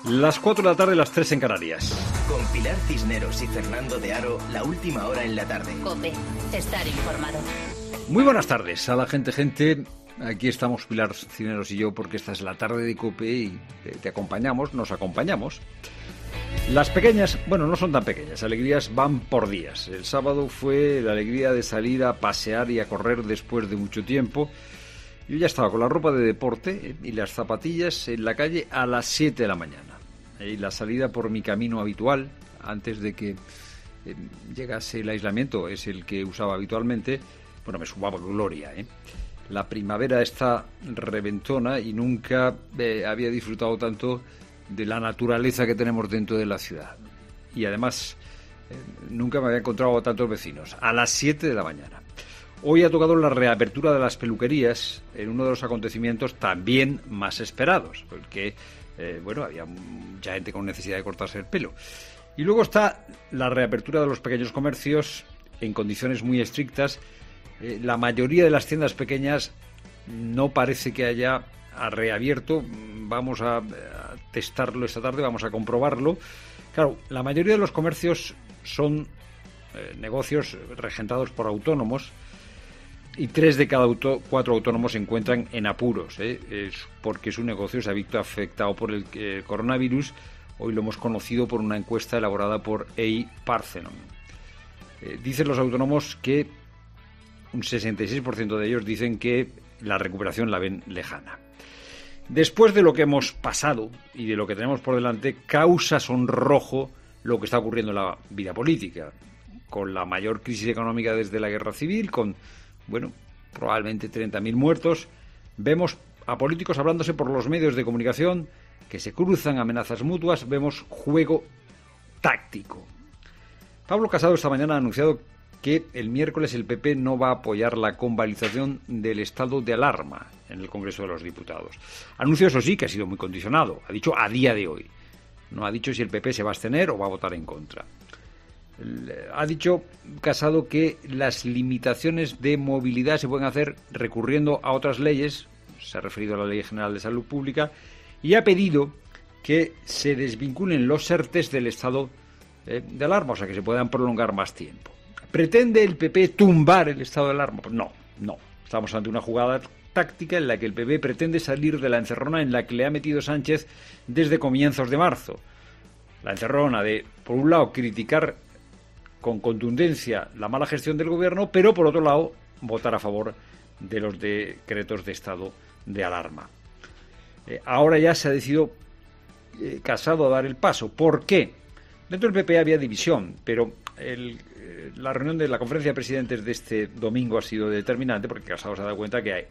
Las 4 de la tarde, las 3 en Canarias. Con Pilar Cisneros y Fernando de Aro, la última hora en la tarde. COPE, estar informado. Muy buenas tardes a la gente. Aquí estamos Pilar Cisneros y yo porque esta es la tarde de COPE y nos acompañamos. Las pequeñas, bueno, no son tan pequeñas, alegrías van por días. El sábado fue la alegría de salir a pasear y a correr después de mucho tiempo. Yo ya estaba con la ropa de deporte y las zapatillas en la calle a las 7 de la mañana. Y la salida por mi camino habitual, antes de que llegase el aislamiento, es el que usaba habitualmente. Bueno, me sumaba gloria, La primavera está reventona y nunca había disfrutado tanto de la naturaleza que tenemos dentro de la ciudad. Y además, nunca me había encontrado a tantos vecinos. A las 7 de la mañana. Hoy ha tocado la reapertura de las peluquerías en uno de los acontecimientos también más esperados, porque, había mucha gente con necesidad de cortarse el pelo. Y luego está la reapertura de los pequeños comercios en condiciones muy estrictas. La mayoría de las tiendas pequeñas no parece que haya reabierto. Vamos a testarlo esta tarde, vamos a comprobarlo. Claro, la mayoría de los comercios son negocios regentados por autónomos y 3 de cada 4 autónomos se encuentran en apuros, es porque su negocio se ha visto afectado por el coronavirus. Hoy lo hemos conocido por una encuesta elaborada por EY Parthenon. Dicen los autónomos que un 66% de ellos dicen que la recuperación la ven lejana. Después de lo que hemos pasado y de lo que tenemos por delante, causa sonrojo lo que está ocurriendo en la vida política, con la mayor crisis económica desde la guerra civil, con, probablemente 30.000 muertos. Vemos a políticos hablándose por los medios de comunicación que se cruzan amenazas mutuas, vemos juego táctico. Pablo Casado esta mañana ha anunciado que el miércoles el PP no va a apoyar la convalidación del estado de alarma en el Congreso de los Diputados. Anuncio, eso sí, que ha sido muy condicionado. Ha dicho a día de hoy. No ha dicho si el PP se va a abstener o va a votar en contra. Ha dicho Casado que las limitaciones de movilidad se pueden hacer recurriendo a otras leyes. Se ha referido a la Ley General de Salud Pública y ha pedido que se desvinculen los ERTEs del estado de alarma, o sea, que se puedan prolongar más tiempo. ¿Pretende el PP tumbar el estado de alarma? Pues no. Estamos ante una jugada táctica en la que el PP pretende salir de la encerrona en la que le ha metido Sánchez desde comienzos de marzo. La encerrona de, por un lado, criticar con contundencia la mala gestión del gobierno, pero por otro lado, votar a favor de los decretos de estado de alarma. Ahora ya se ha decidido Casado a dar el paso. ¿Por qué? Dentro del PP había división, pero la reunión de la conferencia de presidentes de este domingo ha sido determinante porque Casado se ha dado cuenta que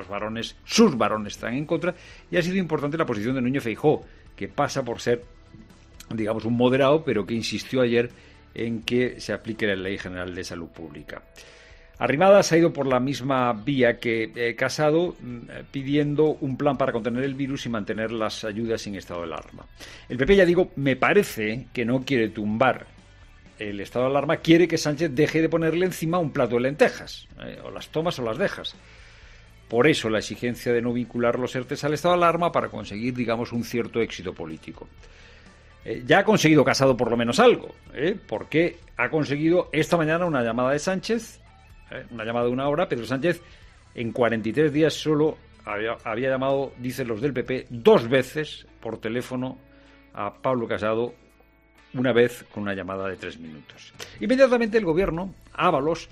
sus varones están en contra, y ha sido importante la posición de Núñez Feijóo, que pasa por ser, digamos, un moderado, pero que insistió ayer en que se aplique la Ley General de Salud Pública. Arrimadas ha ido por la misma vía que Casado, pidiendo un plan para contener el virus y mantener las ayudas sin estado de alarma. El PP, ya digo, me parece que no quiere tumbar el estado de alarma, quiere que Sánchez deje de ponerle encima un plato de lentejas, o las tomas o las dejas. Por eso la exigencia de no vincular los ERTEs al estado de alarma, para conseguir, digamos, un cierto éxito político. Ya ha conseguido Casado por lo menos algo, porque ha conseguido esta mañana una llamada de Sánchez, una llamada de 1 hora. Pedro Sánchez en 43 días solo había llamado, dicen los del PP, 2 veces por teléfono a Pablo Casado, una vez con una llamada de 3 minutos. Inmediatamente el gobierno, Ábalos,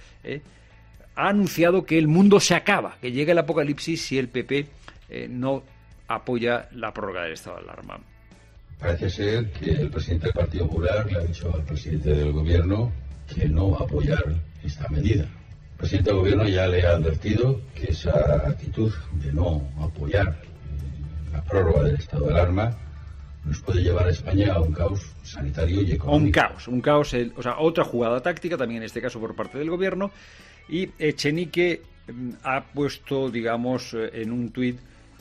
ha anunciado que el mundo se acaba, que llega el apocalipsis si el PP no apoya la prórroga del estado de alarma. Parece ser que el presidente del Partido Popular le ha dicho al presidente del gobierno que no va a apoyar esta medida. El presidente del gobierno ya le ha advertido que esa actitud de no apoyar la prórroga del estado de alarma nos puede llevar a España a un caos sanitario y económico. Un caos, otra jugada táctica, también en este caso por parte del gobierno. Y Echenique ha puesto, digamos, en un tuit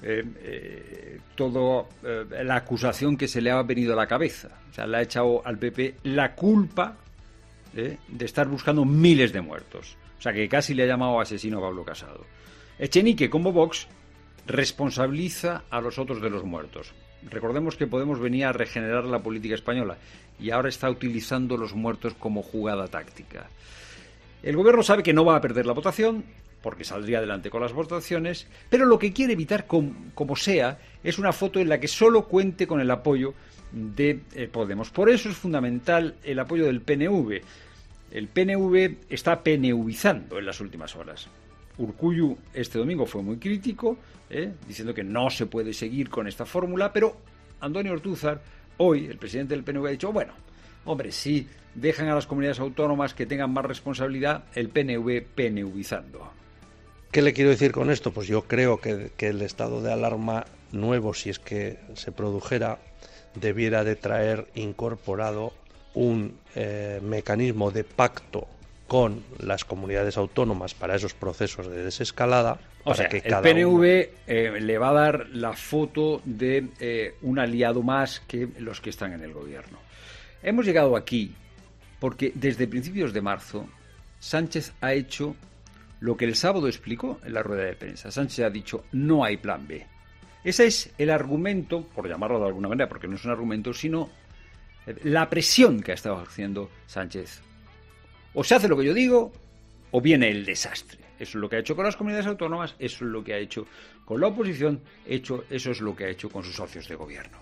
toda la acusación que se le ha venido a la cabeza. O sea, le ha echado al PP la culpa de estar buscando miles de muertos. O sea, que casi le ha llamado asesino a Pablo Casado. Echenique, como Vox, responsabiliza a los otros de los muertos. Recordemos que Podemos venía a regenerar la política española y ahora está utilizando los muertos como jugada táctica. El gobierno sabe que no va a perder la votación, porque saldría adelante con las votaciones, pero lo que quiere evitar, como sea, es una foto en la que solo cuente con el apoyo de Podemos. Por eso es fundamental el apoyo del PNV. El PNV está PNVizando en las últimas horas. Urkullu este domingo fue muy crítico, diciendo que no se puede seguir con esta fórmula, pero Antonio Ortúzar, hoy, el presidente del PNV, ha dicho, bueno, hombre, si dejan a las comunidades autónomas que tengan más responsabilidad, el PNV PNVizando. ¿Qué le quiero decir con esto? Pues yo creo que el estado de alarma nuevo, si es que se produjera, debiera de traer incorporado un mecanismo de pacto con las comunidades autónomas para esos procesos de desescalada. O sea, el PNV le va a dar la foto de un aliado más que los que están en el gobierno. Hemos llegado aquí porque desde principios de marzo Sánchez ha hecho lo que el sábado explicó en la rueda de prensa. Sánchez ha dicho, no hay plan B. Ese es el argumento, por llamarlo de alguna manera, porque no es un argumento, sino la presión que ha estado haciendo Sánchez. O se hace lo que yo digo, o viene el desastre. Eso es lo que ha hecho con las comunidades autónomas, eso es lo que ha hecho con la oposición, eso es lo que ha hecho con sus socios de gobierno.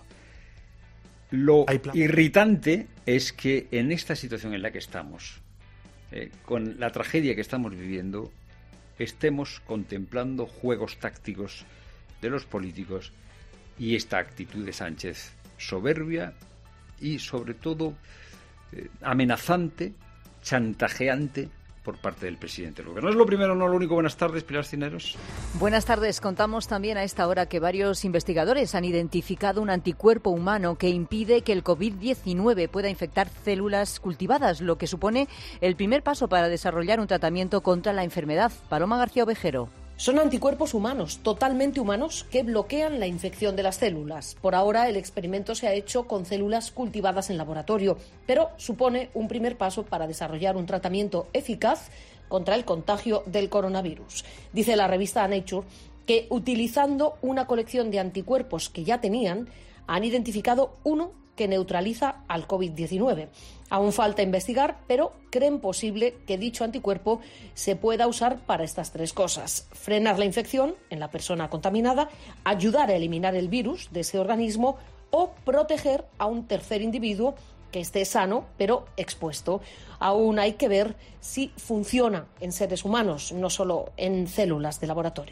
Lo irritante es que en esta situación en la que estamos, con la tragedia que estamos viviendo, estemos contemplando juegos tácticos de los políticos y esta actitud de Sánchez soberbia y sobre todo amenazante, chantajeante por parte del presidente del gobierno. No es lo primero, no lo único. Buenas tardes, Pilar Cisneros. Buenas tardes. Contamos también a esta hora que varios investigadores han identificado un anticuerpo humano que impide que el COVID-19 pueda infectar células cultivadas, lo que supone el primer paso para desarrollar un tratamiento contra la enfermedad. Paloma García Ovejero. Son anticuerpos humanos, totalmente humanos, que bloquean la infección de las células. Por ahora, el experimento se ha hecho con células cultivadas en laboratorio, pero supone un primer paso para desarrollar un tratamiento eficaz contra el contagio del coronavirus. Dice la revista Nature que, utilizando una colección de anticuerpos que ya tenían, han identificado uno que neutraliza al COVID-19. Aún falta investigar, pero creen posible que dicho anticuerpo se pueda usar para estas tres cosas: frenar la infección en la persona contaminada, ayudar a eliminar el virus de ese organismo o proteger a un tercer individuo que esté sano pero expuesto. Aún hay que ver si funciona en seres humanos, no solo en células de laboratorio.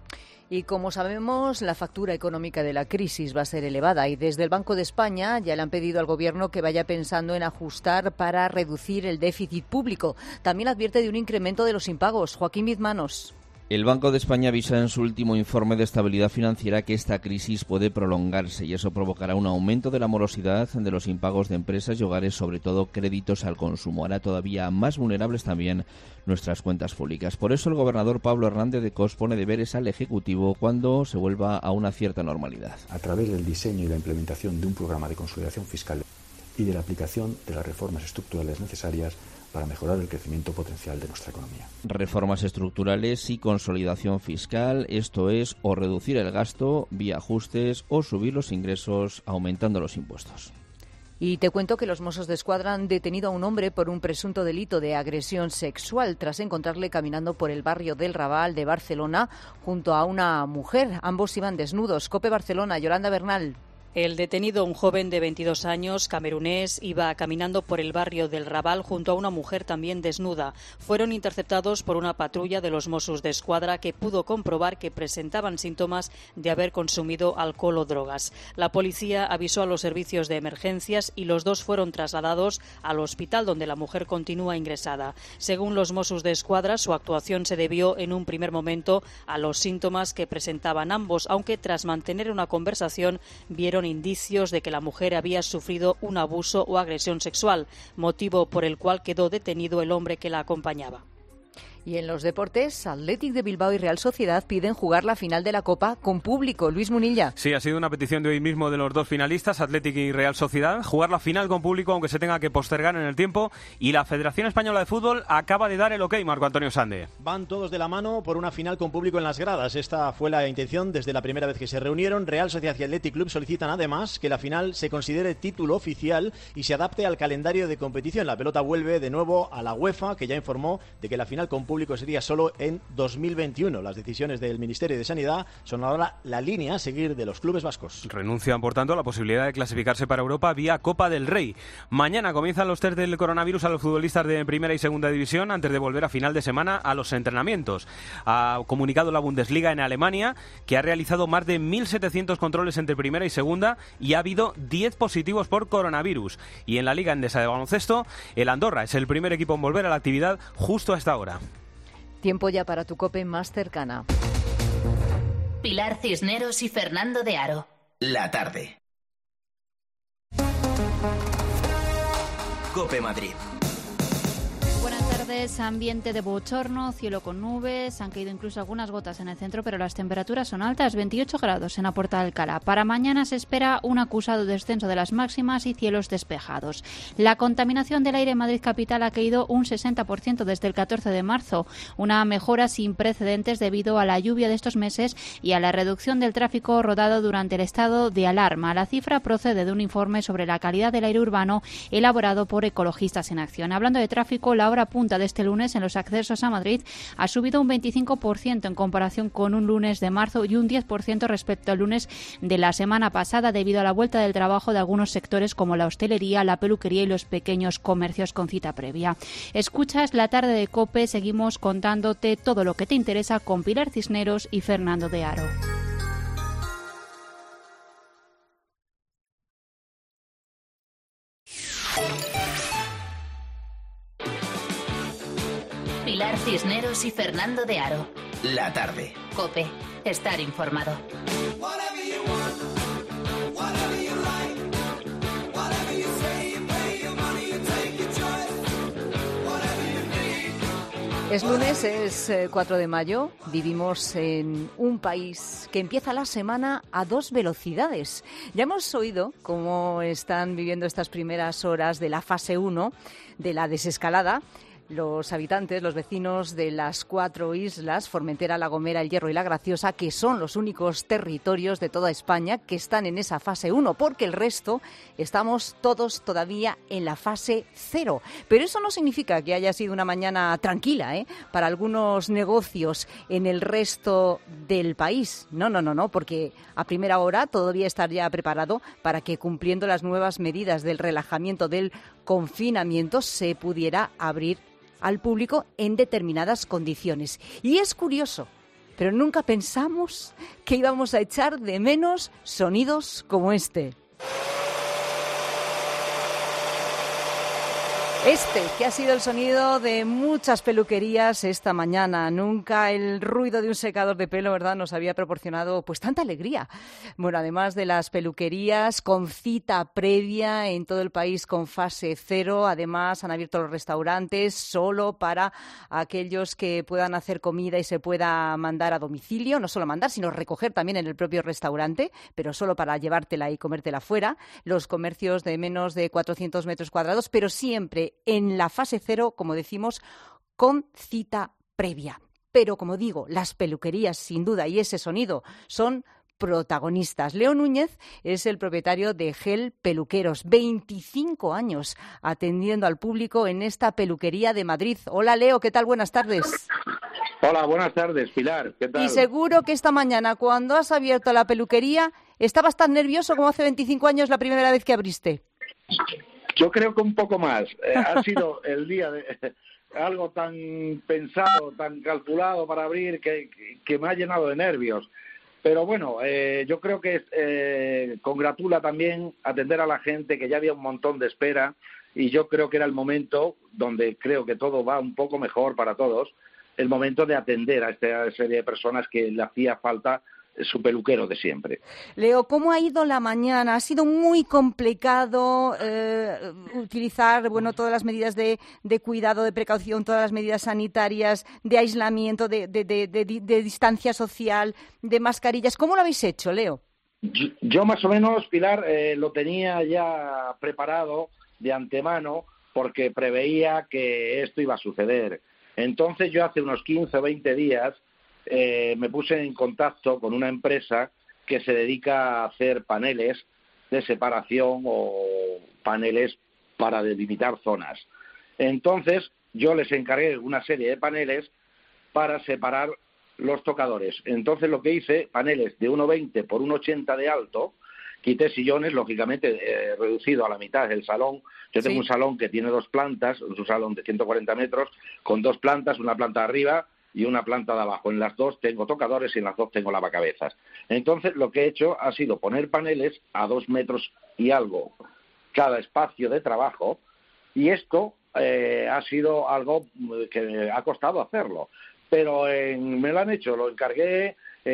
Y como sabemos, la factura económica de la crisis va a ser elevada y desde el Banco de España ya le han pedido al Gobierno que vaya pensando en ajustar para reducir el déficit público. También advierte de un incremento de los impagos. Joaquín Bizmanos. El Banco de España avisa en su último informe de estabilidad financiera que esta crisis puede prolongarse y eso provocará un aumento de la morosidad de los impagos de empresas y hogares, sobre todo créditos al consumo. Hará todavía más vulnerables también nuestras cuentas públicas. Por eso el gobernador Pablo Hernández de Cos pone deberes al Ejecutivo cuando se vuelva a una cierta normalidad. A través del diseño y la implementación de un programa de consolidación fiscal y de la aplicación de las reformas estructurales necesarias para mejorar el crecimiento potencial de nuestra economía. Reformas estructurales y consolidación fiscal, esto es, o reducir el gasto vía ajustes o subir los ingresos aumentando los impuestos. Y te cuento que los Mossos d'Esquadra han detenido a un hombre por un presunto delito de agresión sexual tras encontrarle caminando por el barrio del Raval de Barcelona junto a una mujer. Ambos iban desnudos. COPE Barcelona, Yolanda Bernal. El detenido, un joven de 22 años, camerunés, iba caminando por el barrio del Raval junto a una mujer también desnuda. Fueron interceptados por una patrulla de los Mossos d'Esquadra que pudo comprobar que presentaban síntomas de haber consumido alcohol o drogas. La policía avisó a los servicios de emergencias y los dos fueron trasladados al hospital donde la mujer continúa ingresada. Según los Mossos d'Esquadra, su actuación se debió en un primer momento a los síntomas que presentaban ambos, aunque tras mantener una conversación vieron indicios de que la mujer había sufrido un abuso o agresión sexual, motivo por el cual quedó detenido el hombre que la acompañaba. Y en los deportes, Athletic de Bilbao y Real Sociedad piden jugar la final de la Copa con público. Luis Munilla. Sí, ha sido una petición de hoy mismo de los dos finalistas, Athletic y Real Sociedad, jugar la final con público aunque se tenga que postergar en el tiempo, y la Federación Española de Fútbol acaba de dar el ok, Marco Antonio Sande. Van todos de la mano por una final con público en las gradas. Esta fue la intención desde la primera vez que se reunieron. Real Sociedad y Athletic Club solicitan además que la final se considere título oficial y se adapte al calendario de competición. La pelota vuelve de nuevo a la UEFA, que ya informó de que la final con público sería solo en 2021. Las decisiones del Ministerio de Sanidad son ahora la línea a seguir de los clubes vascos. Renuncian, por tanto, a la posibilidad de clasificarse para Europa vía Copa del Rey. Mañana comienzan los test del coronavirus a los futbolistas de primera y segunda división antes de volver a final de semana a los entrenamientos. Ha comunicado la Bundesliga en Alemania que ha realizado más de 1.700 controles entre primera y segunda y ha habido 10 positivos por coronavirus. Y en la Liga Endesa de baloncesto, el Andorra es el primer equipo en volver a la actividad justo a esta hora. Tiempo ya para tu COPE más cercana. Pilar Cisneros y Fernando de Aro. La tarde. COPE Madrid. Buenas tardes, ambiente de bochorno, cielo con nubes, han caído incluso algunas gotas en el centro, pero las temperaturas son altas, 28 grados en la Puerta de Alcalá. Para mañana se espera un acusado descenso de las máximas y cielos despejados. La contaminación del aire en Madrid capital ha caído un 60% desde el 14 de marzo, una mejora sin precedentes debido a la lluvia de estos meses y a la reducción del tráfico rodado durante el estado de alarma. La cifra procede de un informe sobre la calidad del aire urbano elaborado por Ecologistas en Acción. Hablando de tráfico, la hora punta de este lunes en los accesos a Madrid ha subido un 25% en comparación con un lunes de marzo y un 10% respecto al lunes de la semana pasada debido a la vuelta del trabajo de algunos sectores como la hostelería, la peluquería y los pequeños comercios con cita previa. Escuchas La Tarde de COPE, seguimos contándote todo lo que te interesa con Pilar Cisneros y Fernando de Aro. Pilar Cisneros y Fernando de Aro. La tarde. COPE. Estar informado. Es lunes, es 4 de mayo. Vivimos en un país que empieza la semana a 2 velocidades. Ya hemos oído cómo están viviendo estas primeras horas de la fase 1 de la desescalada. Los habitantes, los vecinos de las 4 islas, Formentera, La Gomera, El Hierro y La Graciosa, que son los únicos territorios de toda España que están en esa fase 1, porque el resto estamos todos todavía en la fase 0. Pero eso no significa que haya sido una mañana tranquila, para algunos negocios en el resto del país. No, porque a primera hora todavía estaría preparado para que, cumpliendo las nuevas medidas del relajamiento del confinamiento, se pudiera abrir al público en determinadas condiciones. Y es curioso, pero nunca pensamos que íbamos a echar de menos sonidos como este. Este, que ha sido el sonido de muchas peluquerías esta mañana. Nunca el ruido de un secador de pelo, ¿verdad?, nos había proporcionado pues tanta alegría. Bueno, además de las peluquerías con cita previa en todo el país con fase 0, además han abierto los restaurantes solo para aquellos que puedan hacer comida y se pueda mandar a domicilio. No solo mandar, sino recoger también en el propio restaurante, pero solo para llevártela y comértela fuera. Los comercios de menos de 400 metros cuadrados, pero siempre en la fase 0, como decimos, con cita previa. Pero, como digo, las peluquerías, sin duda, y ese sonido son protagonistas. Leo Núñez es el propietario de Gel Peluqueros, 25 años atendiendo al público en esta peluquería de Madrid. Hola, Leo, ¿qué tal? Buenas tardes. Hola, buenas tardes, Pilar, ¿qué tal? Y seguro que esta mañana, cuando has abierto la peluquería, estabas tan nervioso como hace 25 años la primera vez que abriste. Yo creo que un poco más. Ha sido el día de algo tan pensado, tan calculado para abrir que me ha llenado de nervios. Pero bueno, yo creo que congratula también atender a la gente, que ya había un montón de espera, y yo creo que era el momento donde creo que todo va un poco mejor para todos, el momento de atender a esta serie de personas que le hacía falta su peluquero de siempre. Leo, ¿cómo ha ido la mañana? ¿Ha sido muy complicado utilizar todas las medidas de cuidado, de precaución, todas las medidas sanitarias, de aislamiento, de distancia social, de mascarillas? ¿Cómo lo habéis hecho, Leo? Yo más o menos, Pilar, lo tenía ya preparado de antemano porque preveía que esto iba a suceder. Entonces yo hace unos 15 o 20 días me puse en contacto con una empresa que se dedica a hacer paneles de separación o paneles para delimitar zonas. Entonces yo les encargué una serie de paneles para separar los tocadores. Entonces lo que hice, paneles de 1,20 por 1,80 de alto, quité sillones, lógicamente reducido a la mitad del salón. Yo tengo un salón que tiene 2 plantas, un salón de 140 metros, con 2 plantas, una planta de arriba y una planta de abajo. En las 2 tengo tocadores y en las 2 tengo lavacabezas. Entonces lo que he hecho ha sido poner paneles a 2 metros y algo cada espacio de trabajo, y esto ha sido algo que me ha costado hacerlo. Pero me lo han hecho, lo encargué,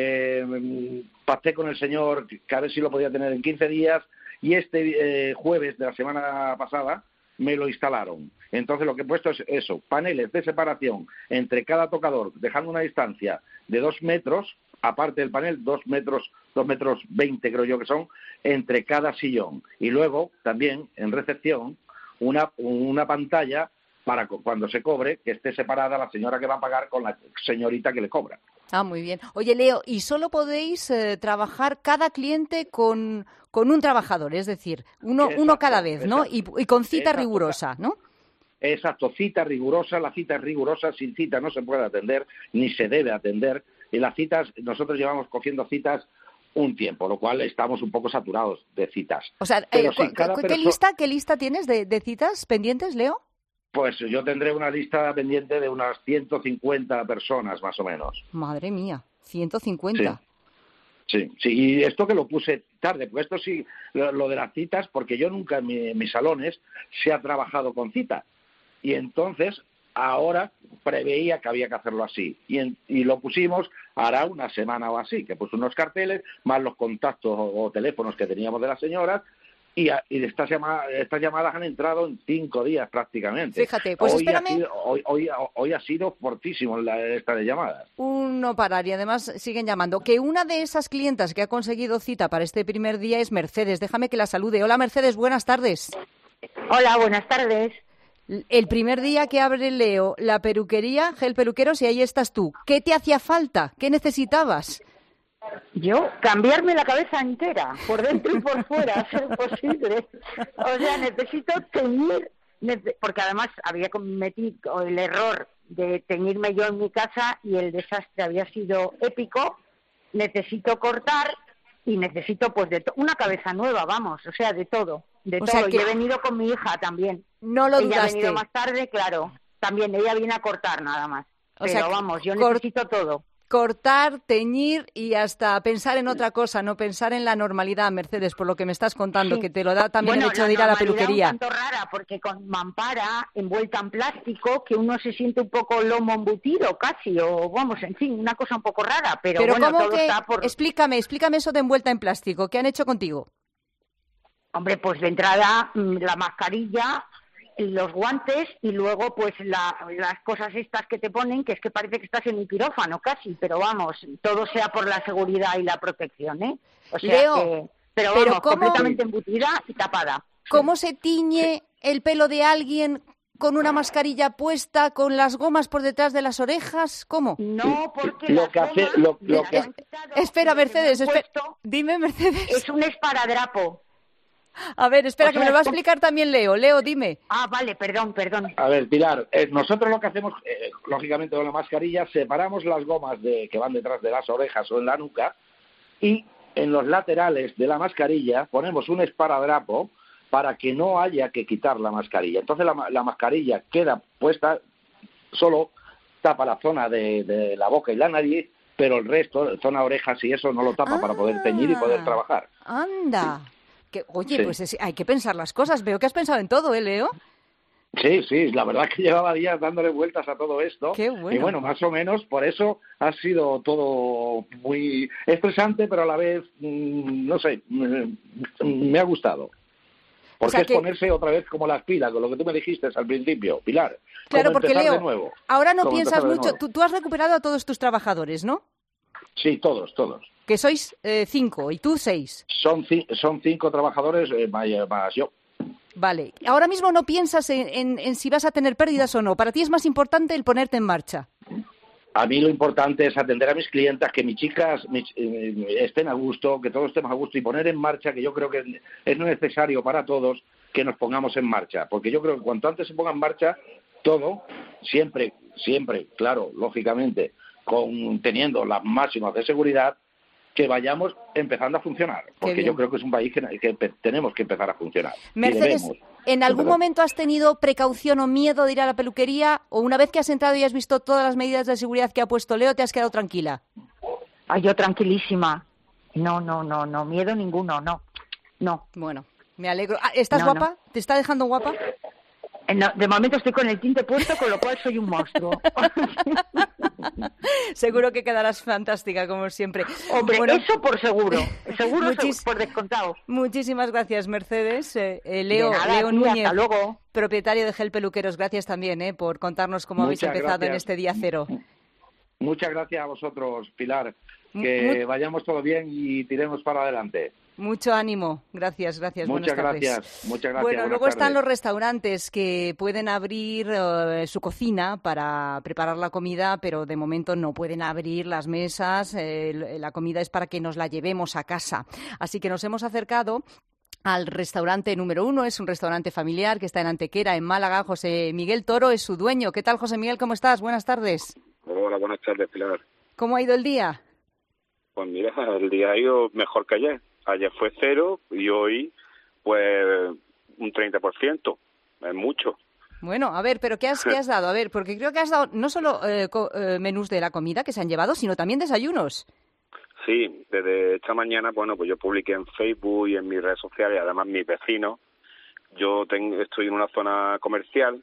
pacté con el señor que a ver si lo podía tener en 15 días, y este jueves de la semana pasada me lo instalaron. Entonces lo que he puesto es eso, paneles de separación entre cada tocador, dejando una distancia de 2 metros, aparte del panel, 2 metros 20 creo yo que son, entre cada sillón. Y luego también en recepción una pantalla para cuando se cobre, que esté separada la señora que va a pagar con la señorita que le cobra. Ah, muy bien. Oye, Leo, ¿y solo podéis trabajar cada cliente con un trabajador? Es decir, uno cada vez, ¿no? Y con cita rigurosa, ¿no? Exacto, cita rigurosa. La cita es rigurosa, sin cita no se puede atender, ni se debe atender. Y las citas, nosotros llevamos cogiendo citas un tiempo, lo cual estamos un poco saturados de citas. O sea, ¿qué lista tienes de citas pendientes, Leo? Pues yo tendré una lista pendiente de unas 150 personas, más o menos. Madre mía, 150. Sí, y esto que lo puse tarde, pues esto sí, lo de las citas, porque yo nunca en mis salones se ha trabajado con cita. Y entonces, ahora preveía que había que hacerlo así. Y lo pusimos, hará una semana o así, que puse unos carteles, más los contactos o teléfonos que teníamos de las señoras. Y estas llamadas han entrado en 5 días prácticamente. Fíjate, pues espérame. Hoy ha sido fortísimo esta de llamadas. No parar, y además siguen llamando. Que una de esas clientas que ha conseguido cita para este primer día es Mercedes. Déjame que la salude. Hola, Mercedes, buenas tardes. Hola, buenas tardes. El primer día que abre Leo la peluquería, Gel Peluqueros, y ahí estás tú. ¿Qué te hacía falta? ¿Qué necesitabas? Yo, cambiarme la cabeza entera, por dentro y por fuera, a ser posible. O sea, necesito teñir, porque además había cometido el error de teñirme yo en mi casa y el desastre había sido épico. Necesito cortar y necesito pues una cabeza nueva, vamos, o sea, de todo. O sea, y he venido con mi hija también. No lo dudaste. Ella ha venido más tarde, claro, también ella viene a cortar nada más. Pero vamos, yo necesito todo. Cortar, teñir y hasta pensar en otra cosa, no pensar en la normalidad, Mercedes, por lo que me estás contando, que te lo da también el hecho de ir a la peluquería. Un tanto rara, porque con mampara envuelta en plástico, que uno se siente un poco lomo embutido casi, o vamos, en fin, una cosa un poco rara, pero bueno, ¿cómo todo que? Está por... Explícame eso de envuelta en plástico, ¿qué han hecho contigo? Hombre, pues de entrada la mascarilla, los guantes y luego pues las cosas estas que te ponen, que es que parece que estás en un quirófano casi, pero vamos, todo sea por la seguridad y la protección, ¿eh? O sea Leo, pero vamos, completamente embutida y tapada. ¿Cómo se tiñe el pelo de alguien con una mascarilla puesta, con las gomas por detrás de las orejas? ¿Cómo? No, porque Espera, Mercedes, dime, Mercedes. Es un esparadrapo. A ver, espera, que me lo va a explicar también Leo. Leo, dime. Ah, vale, perdón. A ver, Pilar, nosotros lo que hacemos, lógicamente con la mascarilla, separamos las gomas que van detrás de las orejas o en la nuca, y en los laterales de la mascarilla ponemos un esparadrapo para que no haya que quitar la mascarilla. Entonces la mascarilla queda puesta, solo tapa la zona de la boca y la nariz, pero el resto, zona orejas y eso, no lo tapa para poder teñir y poder trabajar. ¡Anda! Oye, sí. Pues hay que pensar las cosas. Veo que has pensado en todo, ¿eh, Leo? Sí, la verdad es que llevaba días dándole vueltas a todo esto. Qué bueno. Y bueno, más o menos, por eso ha sido todo muy estresante, pero a la vez, no sé, me ha gustado. Porque es ponerse otra vez como las pilas, con lo que tú me dijiste al principio, Pilar. Claro, porque empezar Leo, de nuevo. ahora no piensas mucho. Tú has recuperado a todos tus trabajadores, ¿no? Sí, todos. Que sois 5 y tú 6. Son 5 trabajadores más yo. Vale. Ahora mismo no piensas en si vas a tener pérdidas o no. Para ti es más importante el ponerte en marcha. A mí lo importante es atender a mis clientas, que mis chicas estén a gusto, que todos estemos a gusto y poner en marcha, que yo creo que es necesario para todos que nos pongamos en marcha. Porque yo creo que cuanto antes se ponga en marcha todo, siempre, claro, lógicamente, teniendo las máximas de seguridad, que vayamos empezando a funcionar, porque yo creo que es un país que tenemos que empezar a funcionar. Mercedes, ¿en algún momento has tenido precaución o miedo de ir a la peluquería? ¿O una vez que has entrado y has visto todas las medidas de seguridad que ha puesto Leo, te has quedado tranquila? Yo tranquilísima. No, miedo ninguno, no. Bueno, me alegro. ¿Estás guapa? No. ¿Te está dejando guapa? No, de momento estoy con el tinte puesto, con lo cual soy un monstruo. Seguro que quedarás fantástica, como siempre. Hombre, eso por seguro por descontado. Muchísimas gracias, Mercedes. Leo Núñez, hasta luego. Propietario de Gel Peluqueros, gracias también por contarnos cómo habéis empezado en este día cero. Muchas gracias a vosotros, Pilar. Que vayamos todo bien y tiremos para adelante. Mucho ánimo. Gracias. Muchas gracias. Bueno, luego están los restaurantes que pueden abrir su cocina para preparar la comida, pero de momento no pueden abrir las mesas. La comida es para que nos la llevemos a casa. Así que nos hemos acercado al restaurante número 1. Es un restaurante familiar que está en Antequera, en Málaga. José Miguel Toro es su dueño. ¿Qué tal, José Miguel? ¿Cómo estás? Buenas tardes. Hola, buenas tardes, Pilar. ¿Cómo ha ido el día? Pues mira, el día ha ido mejor que ayer. Ayer fue 0 y hoy, pues, un 30%. Es mucho. Bueno, a ver, ¿pero qué has dado? A ver, porque creo que has dado no solo menús de la comida que se han llevado, sino también desayunos. Sí, desde esta mañana, bueno, pues yo publiqué en Facebook y en mis redes sociales, además mis vecinos. Estoy en una zona comercial,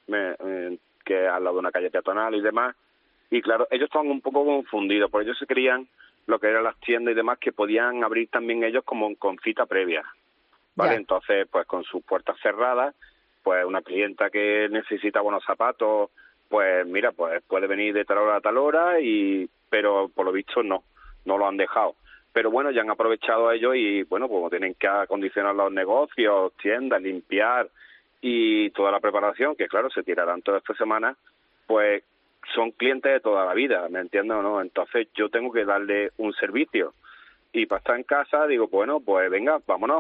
que es al lado de una calle peatonal y demás. Y claro, ellos estaban un poco confundidos, porque ellos se creían lo que eran las tiendas y demás, que podían abrir también ellos como con cita previa, ¿vale? Ya. Entonces, pues con sus puertas cerradas, pues una clienta que necesita buenos zapatos, pues mira, pues puede venir de tal hora a tal hora, pero por lo visto no lo han dejado. Pero bueno, ya han aprovechado ellos y bueno, pues tienen que acondicionar los negocios, tiendas, limpiar y toda la preparación, que claro, se tirarán toda esta semana, pues son clientes de toda la vida, ¿me entiendes o no? Entonces yo tengo que darle un servicio. Y para estar en casa digo, bueno, pues venga, vámonos.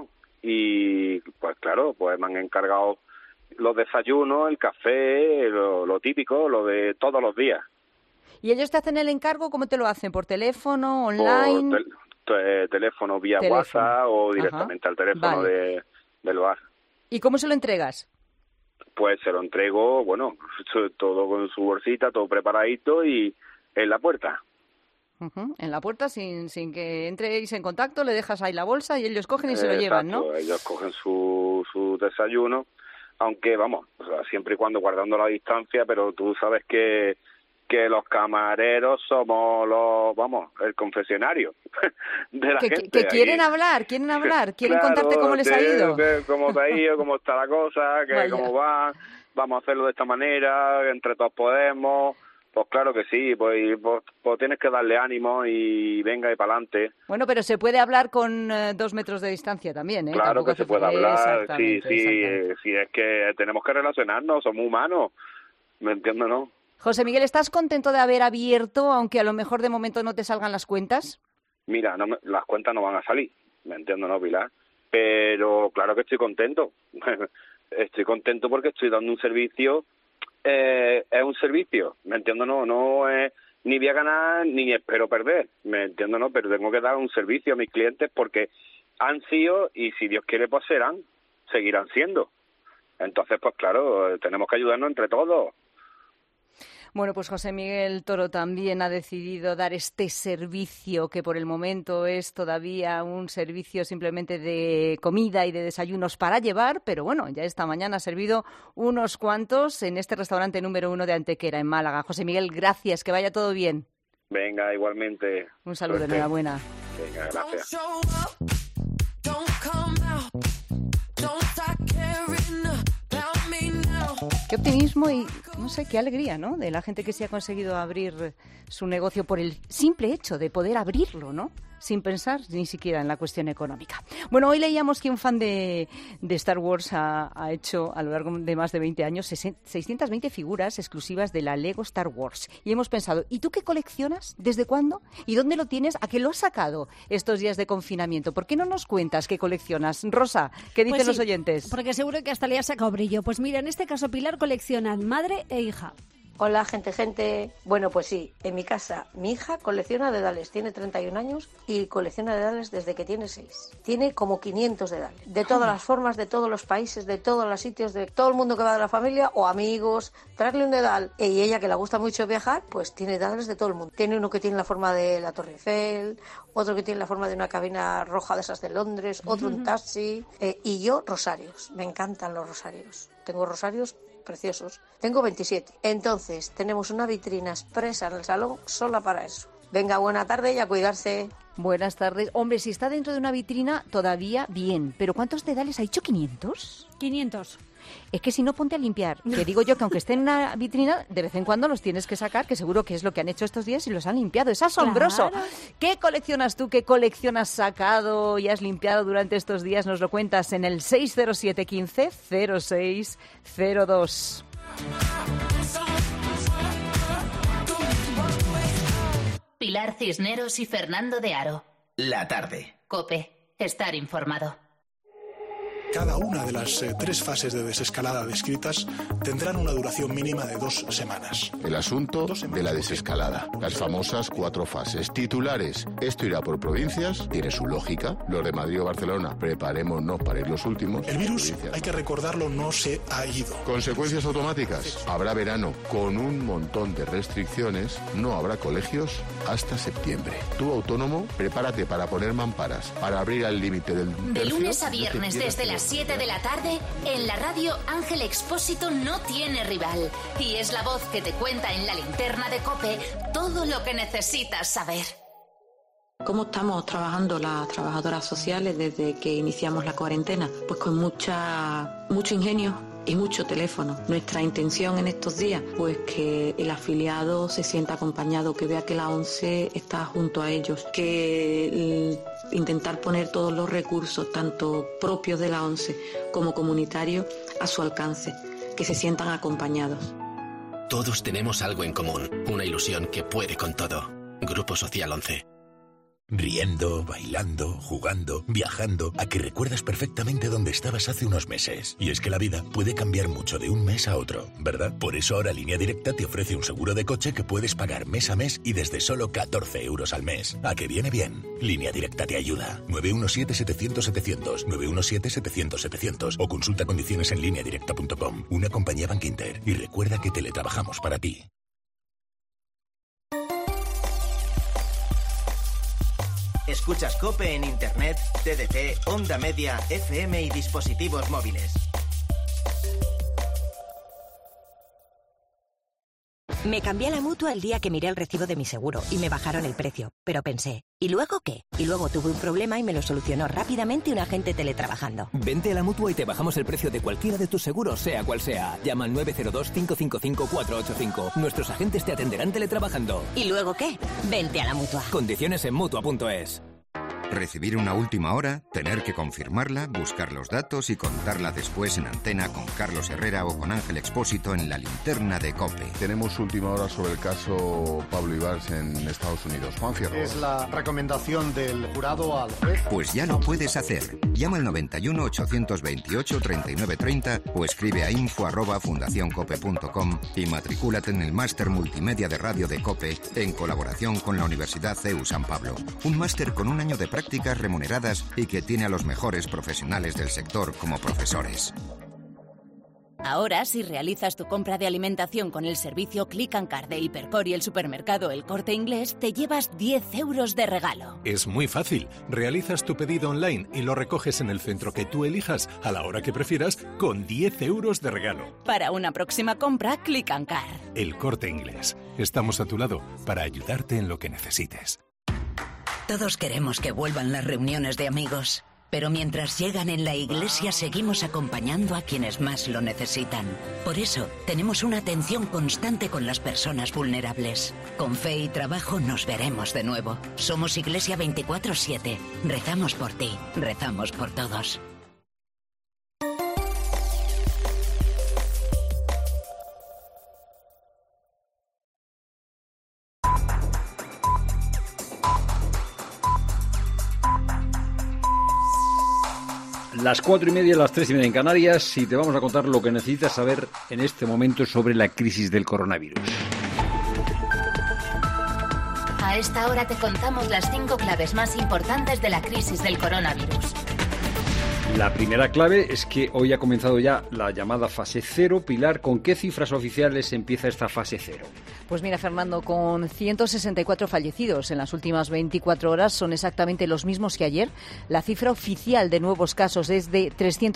Y pues claro, pues me han encargado los desayunos, el café, lo típico, lo de todos los días. ¿Y ellos te hacen el encargo? ¿Cómo te lo hacen? ¿Por teléfono, online? Por teléfono, vía WhatsApp o directamente al teléfono del bar. ¿Y cómo se lo entregas? Pues se lo entrego, bueno, todo con su bolsita, todo preparadito y en la puerta. En la puerta, sin que entréis en contacto, le dejas ahí la bolsa y ellos cogen y se lo llevan, ¿no? Ellos cogen su desayuno, aunque, vamos, o sea, siempre y cuando guardando la distancia, pero tú sabes que los camareros somos el confesionario de la gente. Que quieren hablar, quieren claro, contarte cómo les ha ido. Cómo te ha ido, cómo está la cosa, cómo va, vamos a hacerlo de esta manera, entre todos podemos. Pues claro que sí, pues tienes que darle ánimo y venga y para adelante. Bueno, pero se puede hablar con 2 metros de distancia también, ¿eh? Claro. Tampoco que se puede hablar, sí, es que tenemos que relacionarnos, somos humanos, ¿me entiendes, no? José Miguel, ¿estás contento de haber abierto, aunque a lo mejor de momento no te salgan las cuentas? Mira, las cuentas no van a salir, ¿me entiendes, no, Pilar? Pero claro que estoy contento. Estoy contento porque estoy dando un servicio, es un servicio, ¿me entiendes, no? No es, ni voy a ganar ni espero perder, ¿me entiendes, no? Pero tengo que dar un servicio a mis clientes porque han sido, y si Dios quiere, pues seguirán siendo. Entonces, pues claro, tenemos que ayudarnos entre todos. Bueno, pues José Miguel Toro también ha decidido dar este servicio, que por el momento es todavía un servicio simplemente de comida y de desayunos para llevar, pero bueno, ya esta mañana ha servido unos cuantos en este restaurante número 1 de Antequera, en Málaga. José Miguel, gracias, que vaya todo bien. Venga, igualmente. Un saludo, enhorabuena. Venga, gracias. Qué optimismo y, no sé, qué alegría, ¿no?, de la gente que se ha conseguido abrir su negocio por el simple hecho de poder abrirlo, ¿no?, sin pensar ni siquiera en la cuestión económica. Bueno, hoy leíamos que un fan de Star Wars ha hecho a lo largo de más de 20 años 620 figuras exclusivas de la Lego Star Wars. Y hemos pensado, ¿y tú qué coleccionas? ¿Desde cuándo? ¿Y dónde lo tienes? ¿A qué lo has sacado estos días de confinamiento? ¿Por qué no nos cuentas qué coleccionas? Rosa, ¿qué dicen pues sí, los oyentes? Porque seguro que hasta le ha sacado brillo. Pues mira, en este caso Pilar colecciona madre e hija. Hola, gente. Bueno, pues sí, en mi casa, mi hija colecciona dedales, tiene 31 años y colecciona dedales desde que tiene 6. Tiene como 500 dedales, de todas las formas, de todos los países, de todos los sitios, de todo el mundo que va de la familia o amigos, traerle un dedal. Y ella, que le gusta mucho viajar, pues tiene dedales de todo el mundo. Tiene uno que tiene la forma de la Torre Eiffel, otro que tiene la forma de una cabina roja de esas de Londres, otro un taxi, y yo rosarios, me encantan los rosarios. Tengo rosarios preciosos. Tengo 27. Entonces, tenemos una vitrina expresa en el salón sola para eso. Venga, buena tarde y a cuidarse. Buenas tardes. Hombre, si está dentro de una vitrina, todavía bien. ¿Pero cuántos dedales ha dicho? ¿500? 500. Es que si no, ponte a limpiar. Que digo yo que aunque esté en una vitrina, de vez en cuando los tienes que sacar, que seguro que es lo que han hecho estos días y los han limpiado. Es asombroso. Claro. ¿Qué coleccionas tú? ¿Qué colección has sacado y has limpiado durante estos días? Nos lo cuentas en el 607 15 0602. Pilar Cisneros y Fernando de Aro. La tarde. COPE. Estar informado. Cada una de las 3 fases de desescalada descritas tendrán una duración mínima de 2 semanas. El asunto de la desescalada. Las famosas 4 fases. Titulares. Esto irá por provincias. Tiene su lógica. Los de Madrid o Barcelona. Preparémonos para ir los últimos. El virus, hay que recordarlo, no se ha ido. Consecuencias automáticas. Habrá verano con un montón de restricciones. No habrá colegios hasta septiembre. Tú, autónomo, prepárate para poner mamparas. Para abrir al límite del tercio. De lunes a viernes desde las 7 de la tarde, en la radio Ángel Expósito no tiene rival. Y es la voz que te cuenta en la linterna de COPE todo lo que necesitas saber. ¿Cómo estamos trabajando las trabajadoras sociales desde que iniciamos la cuarentena? Pues con mucho ingenio y mucho teléfono. Nuestra intención en estos días, pues que el afiliado se sienta acompañado, que vea que la ONCE está junto a ellos, que intentar poner todos los recursos, tanto propios de la ONCE como comunitarios, a su alcance, que se sientan acompañados. Todos tenemos algo en común, una ilusión que puede con todo. Grupo Social 11. Riendo, bailando, jugando, viajando, a que recuerdas perfectamente dónde estabas hace unos meses. Y es que la vida puede cambiar mucho de un mes a otro, ¿verdad? Por eso ahora Línea Directa te ofrece un seguro de coche que puedes pagar mes a mes y desde solo 14 euros al mes. ¿A que viene bien? Línea Directa te ayuda. 917-700-700, 917-700-700 o consulta condiciones en lineadirecta.com. Una compañía Bankinter. Y recuerda que teletrabajamos para ti. Escuchas COPE en Internet, TDT, Onda Media, FM y dispositivos móviles. Me cambié a la Mutua el día que miré el recibo de mi seguro y me bajaron el precio. Pero pensé, ¿y luego qué? Y luego tuve un problema y me lo solucionó rápidamente un agente teletrabajando. Vente a la Mutua y te bajamos el precio de cualquiera de tus seguros, sea cual sea. Llama al 902-555-485. Nuestros agentes te atenderán teletrabajando. ¿Y luego qué? Vente a la Mutua. Condiciones en Mutua.es. Recibir una última hora, tener que confirmarla, buscar los datos y contarla después en antena con Carlos Herrera o con Ángel Expósito en la linterna de COPE. Tenemos última hora sobre el caso Pablo Ibarz en Estados Unidos. Juan Fierro. Es la recomendación del jurado al juez. Pues ya lo puedes hacer. Llama al 91 828 3930 o escribe a info@fundacioncope.com y matricúlate en el máster multimedia de radio de COPE en colaboración con la Universidad CEU San Pablo. Un máster con un año de prácticas remuneradas y que tiene a los mejores profesionales del sector como profesores. Ahora, si realizas tu compra de alimentación con el servicio Click and Card de Hipercor y el supermercado El Corte Inglés, te llevas 10 euros de regalo. Es muy fácil. Realizas tu pedido online y lo recoges en el centro que tú elijas a la hora que prefieras con 10 euros de regalo. Para una próxima compra, Click and Card. El Corte Inglés. Estamos a tu lado para ayudarte en lo que necesites. Todos queremos que vuelvan las reuniones de amigos. Pero mientras llegan en la iglesia seguimos acompañando a quienes más lo necesitan. Por eso, tenemos una atención constante con las personas vulnerables. Con fe y trabajo nos veremos de nuevo. Somos Iglesia 24/7. Rezamos por ti, rezamos por todos. Las 4:30, las 3:30 en Canarias, y te vamos a contar lo que necesitas saber en este momento sobre la crisis del coronavirus. A esta hora te contamos las 5 claves más importantes de la crisis del coronavirus. La primera clave es que hoy ha comenzado ya la llamada fase 0. Pilar, ¿con qué cifras oficiales empieza esta fase 0? Pues mira, Fernando, con 164 fallecidos en las últimas 24 horas, son exactamente los mismos que ayer. La cifra oficial de nuevos casos es de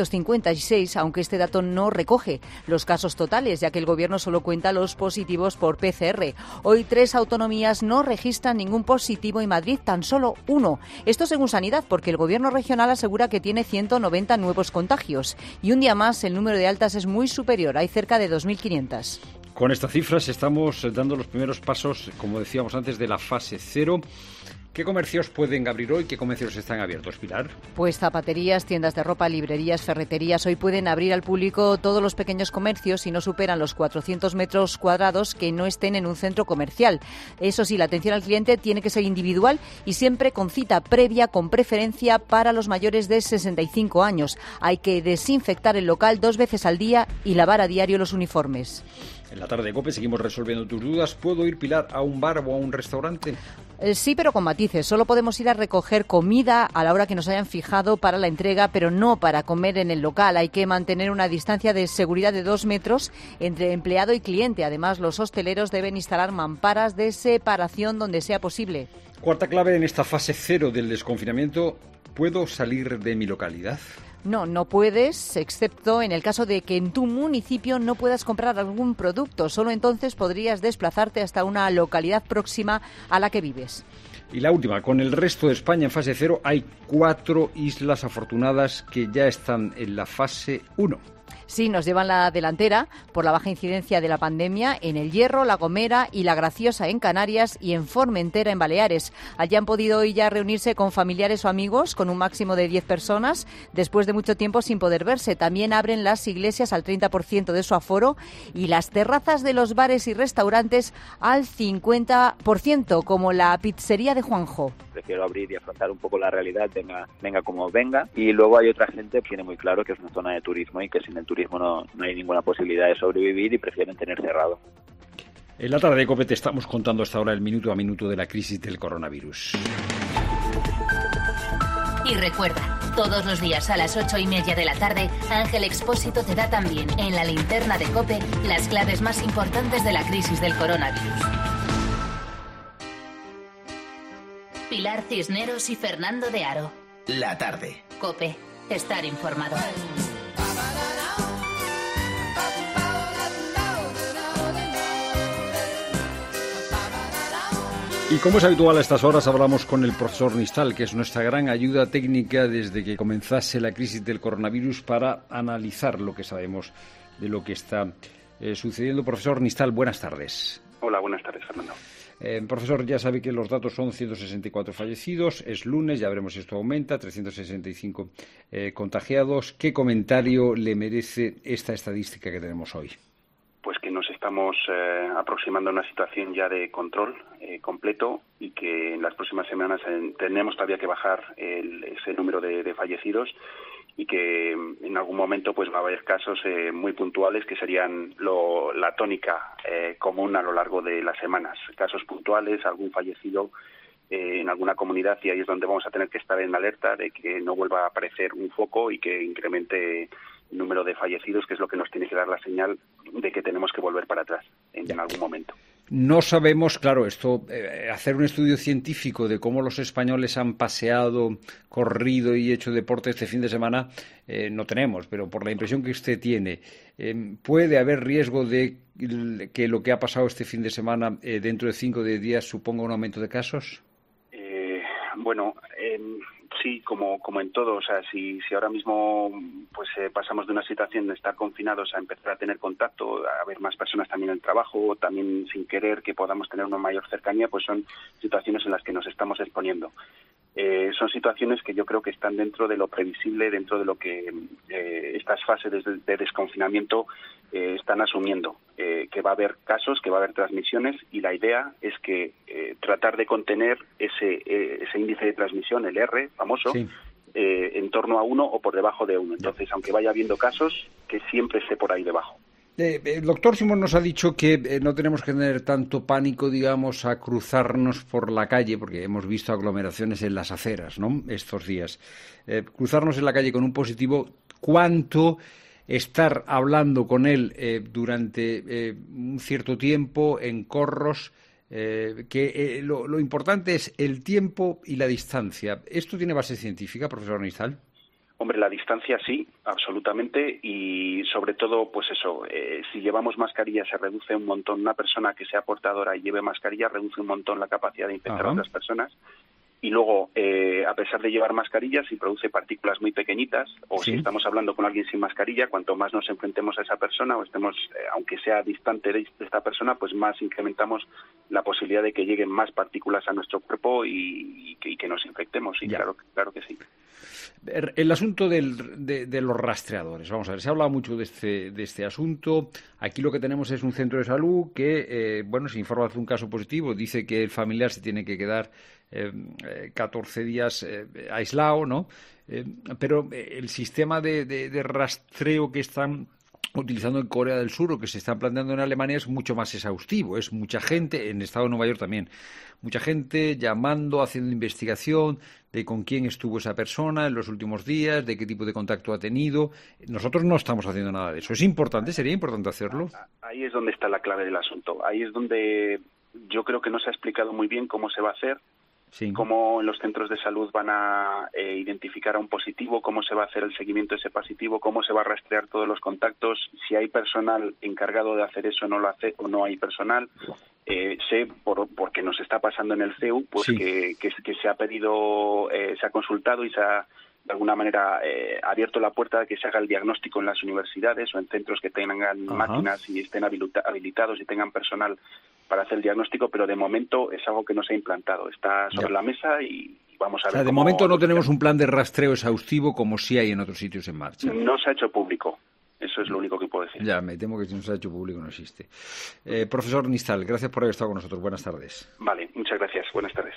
356, aunque este dato no recoge los casos totales, ya que el Gobierno solo cuenta los positivos por PCR. Hoy 3 autonomías no registran ningún positivo y Madrid tan solo 1. Esto según Sanidad, porque el Gobierno regional asegura que tiene 190 nuevos contagios. Y un día más, el número de altas es muy superior, hay cerca de 2.500. Con estas cifras estamos dando los primeros pasos, como decíamos antes, de la fase 0. ¿Qué comercios pueden abrir hoy? ¿Qué comercios están abiertos, Pilar? Pues zapaterías, tiendas de ropa, librerías, ferreterías. Hoy pueden abrir al público todos los pequeños comercios si no superan los 400 metros cuadrados que no estén en un centro comercial. Eso sí, la atención al cliente tiene que ser individual y siempre con cita previa, con preferencia para los mayores de 65 años. Hay que desinfectar el local 2 veces al día y lavar a diario los uniformes. En la tarde de COPE seguimos resolviendo tus dudas. ¿Puedo ir, Pilar, a un bar o a un restaurante? Sí, pero con matices. Solo podemos ir a recoger comida a la hora que nos hayan fijado para la entrega, pero no para comer en el local. Hay que mantener una distancia de seguridad de 2 metros entre empleado y cliente. Además, los hosteleros deben instalar mamparas de separación donde sea posible. Cuarta clave en esta fase 0 del desconfinamiento. ¿Puedo salir de mi localidad? No puedes, excepto en el caso de que en tu municipio no puedas comprar algún producto. Solo entonces podrías desplazarte hasta una localidad próxima a la que vives. Y la última, con el resto de España en fase 0 hay 4 islas afortunadas que ya están en la fase 1. Sí, nos llevan la delantera por la baja incidencia de la pandemia en El Hierro, La Gomera y La Graciosa en Canarias y en Formentera en Baleares. Allí han podido hoy ya reunirse con familiares o amigos con un máximo de 10 personas después de mucho tiempo sin poder verse. También abren las iglesias al 30% de su aforo y las terrazas de los bares y restaurantes al 50%, como la pizzería de Juanjo. Prefiero abrir y afrontar un poco la realidad, venga como venga. Y luego hay otra gente que tiene muy claro que es una zona de turismo y que sin el turismo no hay ninguna posibilidad de sobrevivir y prefieren tener cerrado. En la tarde de COPE te estamos contando hasta ahora el minuto a minuto de la crisis del coronavirus. Y recuerda, todos los días a las 8:30 de la tarde, Ángel Expósito te da también en la linterna de COPE las claves más importantes de la crisis del coronavirus. Pilar Cisneros y Fernando de Aro. La tarde. COPE. Estar informado. Y como es habitual a estas horas, hablamos con el profesor Nistal, que es nuestra gran ayuda técnica desde que comenzase la crisis del coronavirus para analizar lo que sabemos de lo que está sucediendo. Profesor Nistal, buenas tardes. Hola, buenas tardes, Fernando. Profesor, ya sabe que los datos son 164 fallecidos, es lunes, ya veremos si esto aumenta, 365 contagiados. ¿Qué comentario le merece esta estadística que tenemos hoy? Pues que nos estamos aproximando a una situación ya de control completo y que en las próximas semanas tenemos todavía que bajar ese número de fallecidos y que en algún momento pues va a haber casos muy puntuales que serían la tónica común a lo largo de las semanas. Casos puntuales, algún fallecido en alguna comunidad, y ahí es donde vamos a tener que estar en alerta de que no vuelva a aparecer un foco y que incremente número de fallecidos, que es lo que nos tiene que dar la señal de que tenemos que volver para atrás en algún momento. No sabemos, claro, hacer un estudio científico de cómo los españoles han paseado, corrido y hecho deporte este fin de semana, no tenemos, pero por la impresión que usted tiene, ¿puede haber riesgo de que lo que ha pasado este fin de semana dentro de 5 o 10 días suponga un aumento de casos? Sí, como en todo, o sea, si ahora mismo pues pasamos de una situación de estar confinados a empezar a tener contacto, a ver más personas también en el trabajo, también sin querer que podamos tener una mayor cercanía, pues son situaciones en las que nos estamos exponiendo. Son situaciones que yo creo que están dentro de lo previsible, dentro de lo que estas fases de desconfinamiento están asumiendo, que va a haber casos, que va a haber transmisiones, y la idea es que tratar de contener ese índice de transmisión, el R famoso, sí, en torno a 1 o por debajo de 1. Entonces, aunque vaya habiendo casos, que siempre esté por ahí debajo. El doctor Simón nos ha dicho que no tenemos que tener tanto pánico, digamos, a cruzarnos por la calle, porque hemos visto aglomeraciones en las aceras, ¿no?, estos días. Cruzarnos en la calle con un positivo, ¿cuánto estar hablando con él durante un cierto tiempo en corros? Lo importante es el tiempo y la distancia. ¿Esto tiene base científica, profesor Nistal? Hombre, la distancia sí, absolutamente, y sobre todo, pues eso, si llevamos mascarilla se reduce un montón. Una persona que sea portadora y lleve mascarilla reduce un montón la capacidad de infectar a otras personas. Y luego, a pesar de llevar mascarilla, si produce partículas muy pequeñitas, o sí, si estamos hablando con alguien sin mascarilla, cuanto más nos enfrentemos a esa persona o estemos, aunque sea distante de esta persona, pues más incrementamos la posibilidad de que lleguen más partículas a nuestro cuerpo y que nos infectemos. Y claro que sí. El asunto de los rastreadores, vamos a ver, se ha hablado mucho de este asunto. Aquí lo que tenemos es un centro de salud que, se informa de un caso positivo, dice que el familiar se tiene que quedar 14 días aislado, ¿no? Pero el sistema de rastreo que están utilizando en Corea del Sur o que se están planteando en Alemania es mucho más exhaustivo. Es mucha gente, en el estado de Nueva York también, mucha gente llamando, haciendo investigación de con quién estuvo esa persona en los últimos días, de qué tipo de contacto ha tenido. Nosotros no estamos haciendo nada de eso. ¿Es importante? ¿Sería importante hacerlo? Ahí es donde está la clave del asunto. Ahí es donde yo creo que no se ha explicado muy bien cómo se va a hacer. Sí. Cómo en los centros de salud van a identificar a un positivo, cómo se va a hacer el seguimiento de ese positivo, cómo se va a rastrear todos los contactos, si hay personal encargado de hacer eso, no lo hace o no hay personal. Sé, porque nos está pasando en el CEU, pues sí, que se ha pedido, se ha consultado y se ha de alguna manera abierto la puerta de que se haga el diagnóstico en las universidades o en centros que tengan máquinas y estén habilitados y tengan personal para hacer el diagnóstico, pero de momento es algo que no se ha implantado. Está sobre la mesa y vamos a ver. O sea, de momento no tenemos un plan de rastreo exhaustivo como sí hay en otros sitios en marcha. No se ha hecho público. Eso es lo único que puedo decir. Ya, me temo que si no se ha hecho público no existe. Profesor Nistal, gracias por haber estado con nosotros. Buenas tardes. Vale, muchas gracias. Buenas tardes.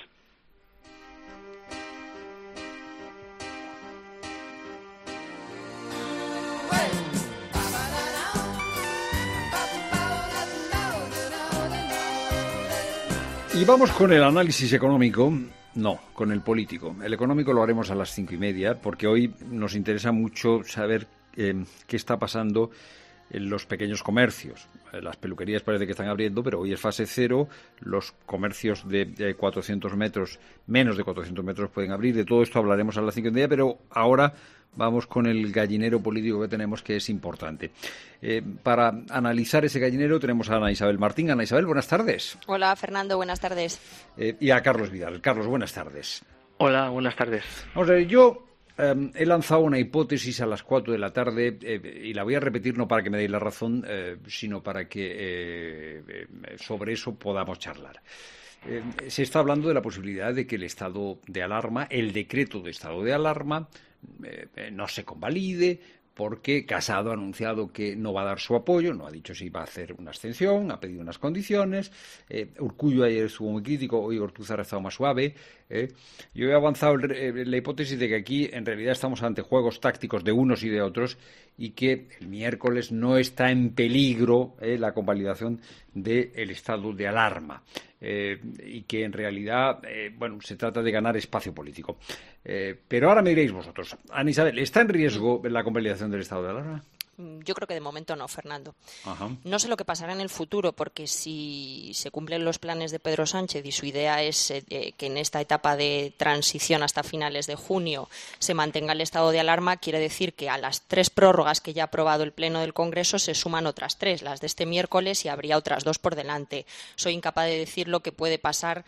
Y vamos con el análisis económico, no, con el político. El económico lo haremos a las 5:30, porque hoy nos interesa mucho saber qué está pasando en los pequeños comercios. Las peluquerías parece que están abriendo, pero hoy es fase 0. Los comercios de 400 metros, menos de 400 metros pueden abrir. De todo esto hablaremos a las 5:30, pero ahora vamos con el gallinero político que tenemos, que es importante. Para analizar ese gallinero tenemos a Ana Isabel Martín. Ana Isabel, buenas tardes. Hola, Fernando, buenas tardes. Y a Carlos Vidal. Carlos, buenas tardes. Hola, buenas tardes. Vamos a ver, yo he lanzado una hipótesis a las 4 de la tarde y la voy a repetir no para que me deis la razón, sino para que sobre eso podamos charlar. Se está hablando de la posibilidad de que el estado de alarma, el decreto de estado de alarma, no se convalide, porque Casado ha anunciado que no va a dar su apoyo, no ha dicho si va a hacer una abstención, ha pedido unas condiciones. Urkullu ayer estuvo muy crítico, hoy Ortuzar ha estado más suave. Yo he avanzado la hipótesis de que aquí en realidad estamos ante juegos tácticos de unos y de otros y que el miércoles no está en peligro la convalidación del estado de alarma. Y que en realidad, se trata de ganar espacio político. Pero ahora me diréis vosotros, Ana Isabel, ¿está en riesgo la convalidación del estado de alarma? Yo creo que de momento no, Fernando. Ajá. No sé lo que pasará en el futuro, porque si se cumplen los planes de Pedro Sánchez y su idea es que en esta etapa de transición hasta finales de junio se mantenga el estado de alarma, quiere decir que a las 3 prórrogas que ya ha aprobado el Pleno del Congreso se suman otras 3, las de este miércoles, y habría otras 2 por delante. Soy incapaz de decir lo que puede pasar,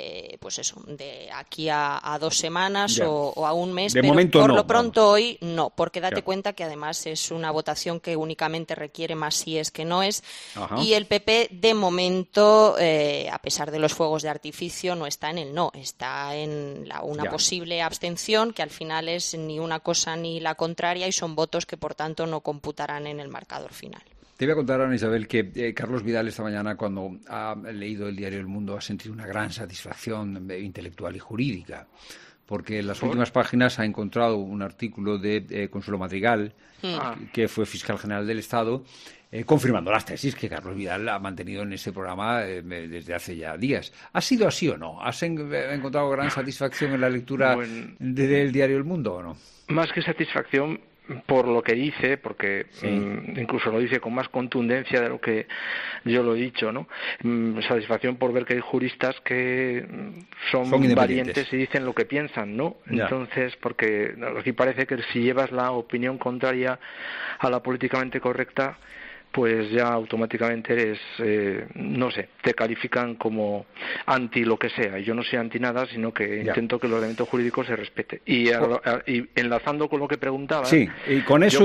de aquí a 2 semanas o a un mes, de pero momento por no, lo pronto vamos. Hoy no, porque date Ya. cuenta que además es una votación que únicamente requiere más síes que noes. Ajá. Y el PP, de momento, a pesar de los fuegos de artificio, no está en el no, está en una Ya. posible abstención, que al final es ni una cosa ni la contraria, y son votos que, por tanto, no computarán en el marcador final. Te voy a contar, Ana Isabel, que Carlos Vidal esta mañana, cuando ha leído el diario El Mundo, ha sentido una gran satisfacción intelectual y jurídica, porque en las últimas páginas ha encontrado un artículo de Consuelo Madrigal, que fue fiscal general del Estado, confirmando las tesis que Carlos Vidal ha mantenido en este programa desde hace ya días. ¿Ha sido así o no? ¿Has encontrado gran satisfacción en la lectura del diario El Mundo o no? Más que satisfacción, por lo que dice, porque incluso lo dice con más contundencia de lo que yo lo he dicho, ¿no? Satisfacción por ver que hay juristas que son valientes y dicen lo que piensan, ¿no? Ya. Entonces, porque aquí parece que si llevas la opinión contraria a la políticamente correcta, pues ya automáticamente eres, te califican como anti lo que sea. Yo no soy anti nada, sino que intento que el ordenamiento jurídico se respete. Y enlazando con lo que preguntaba... Sí, y con eso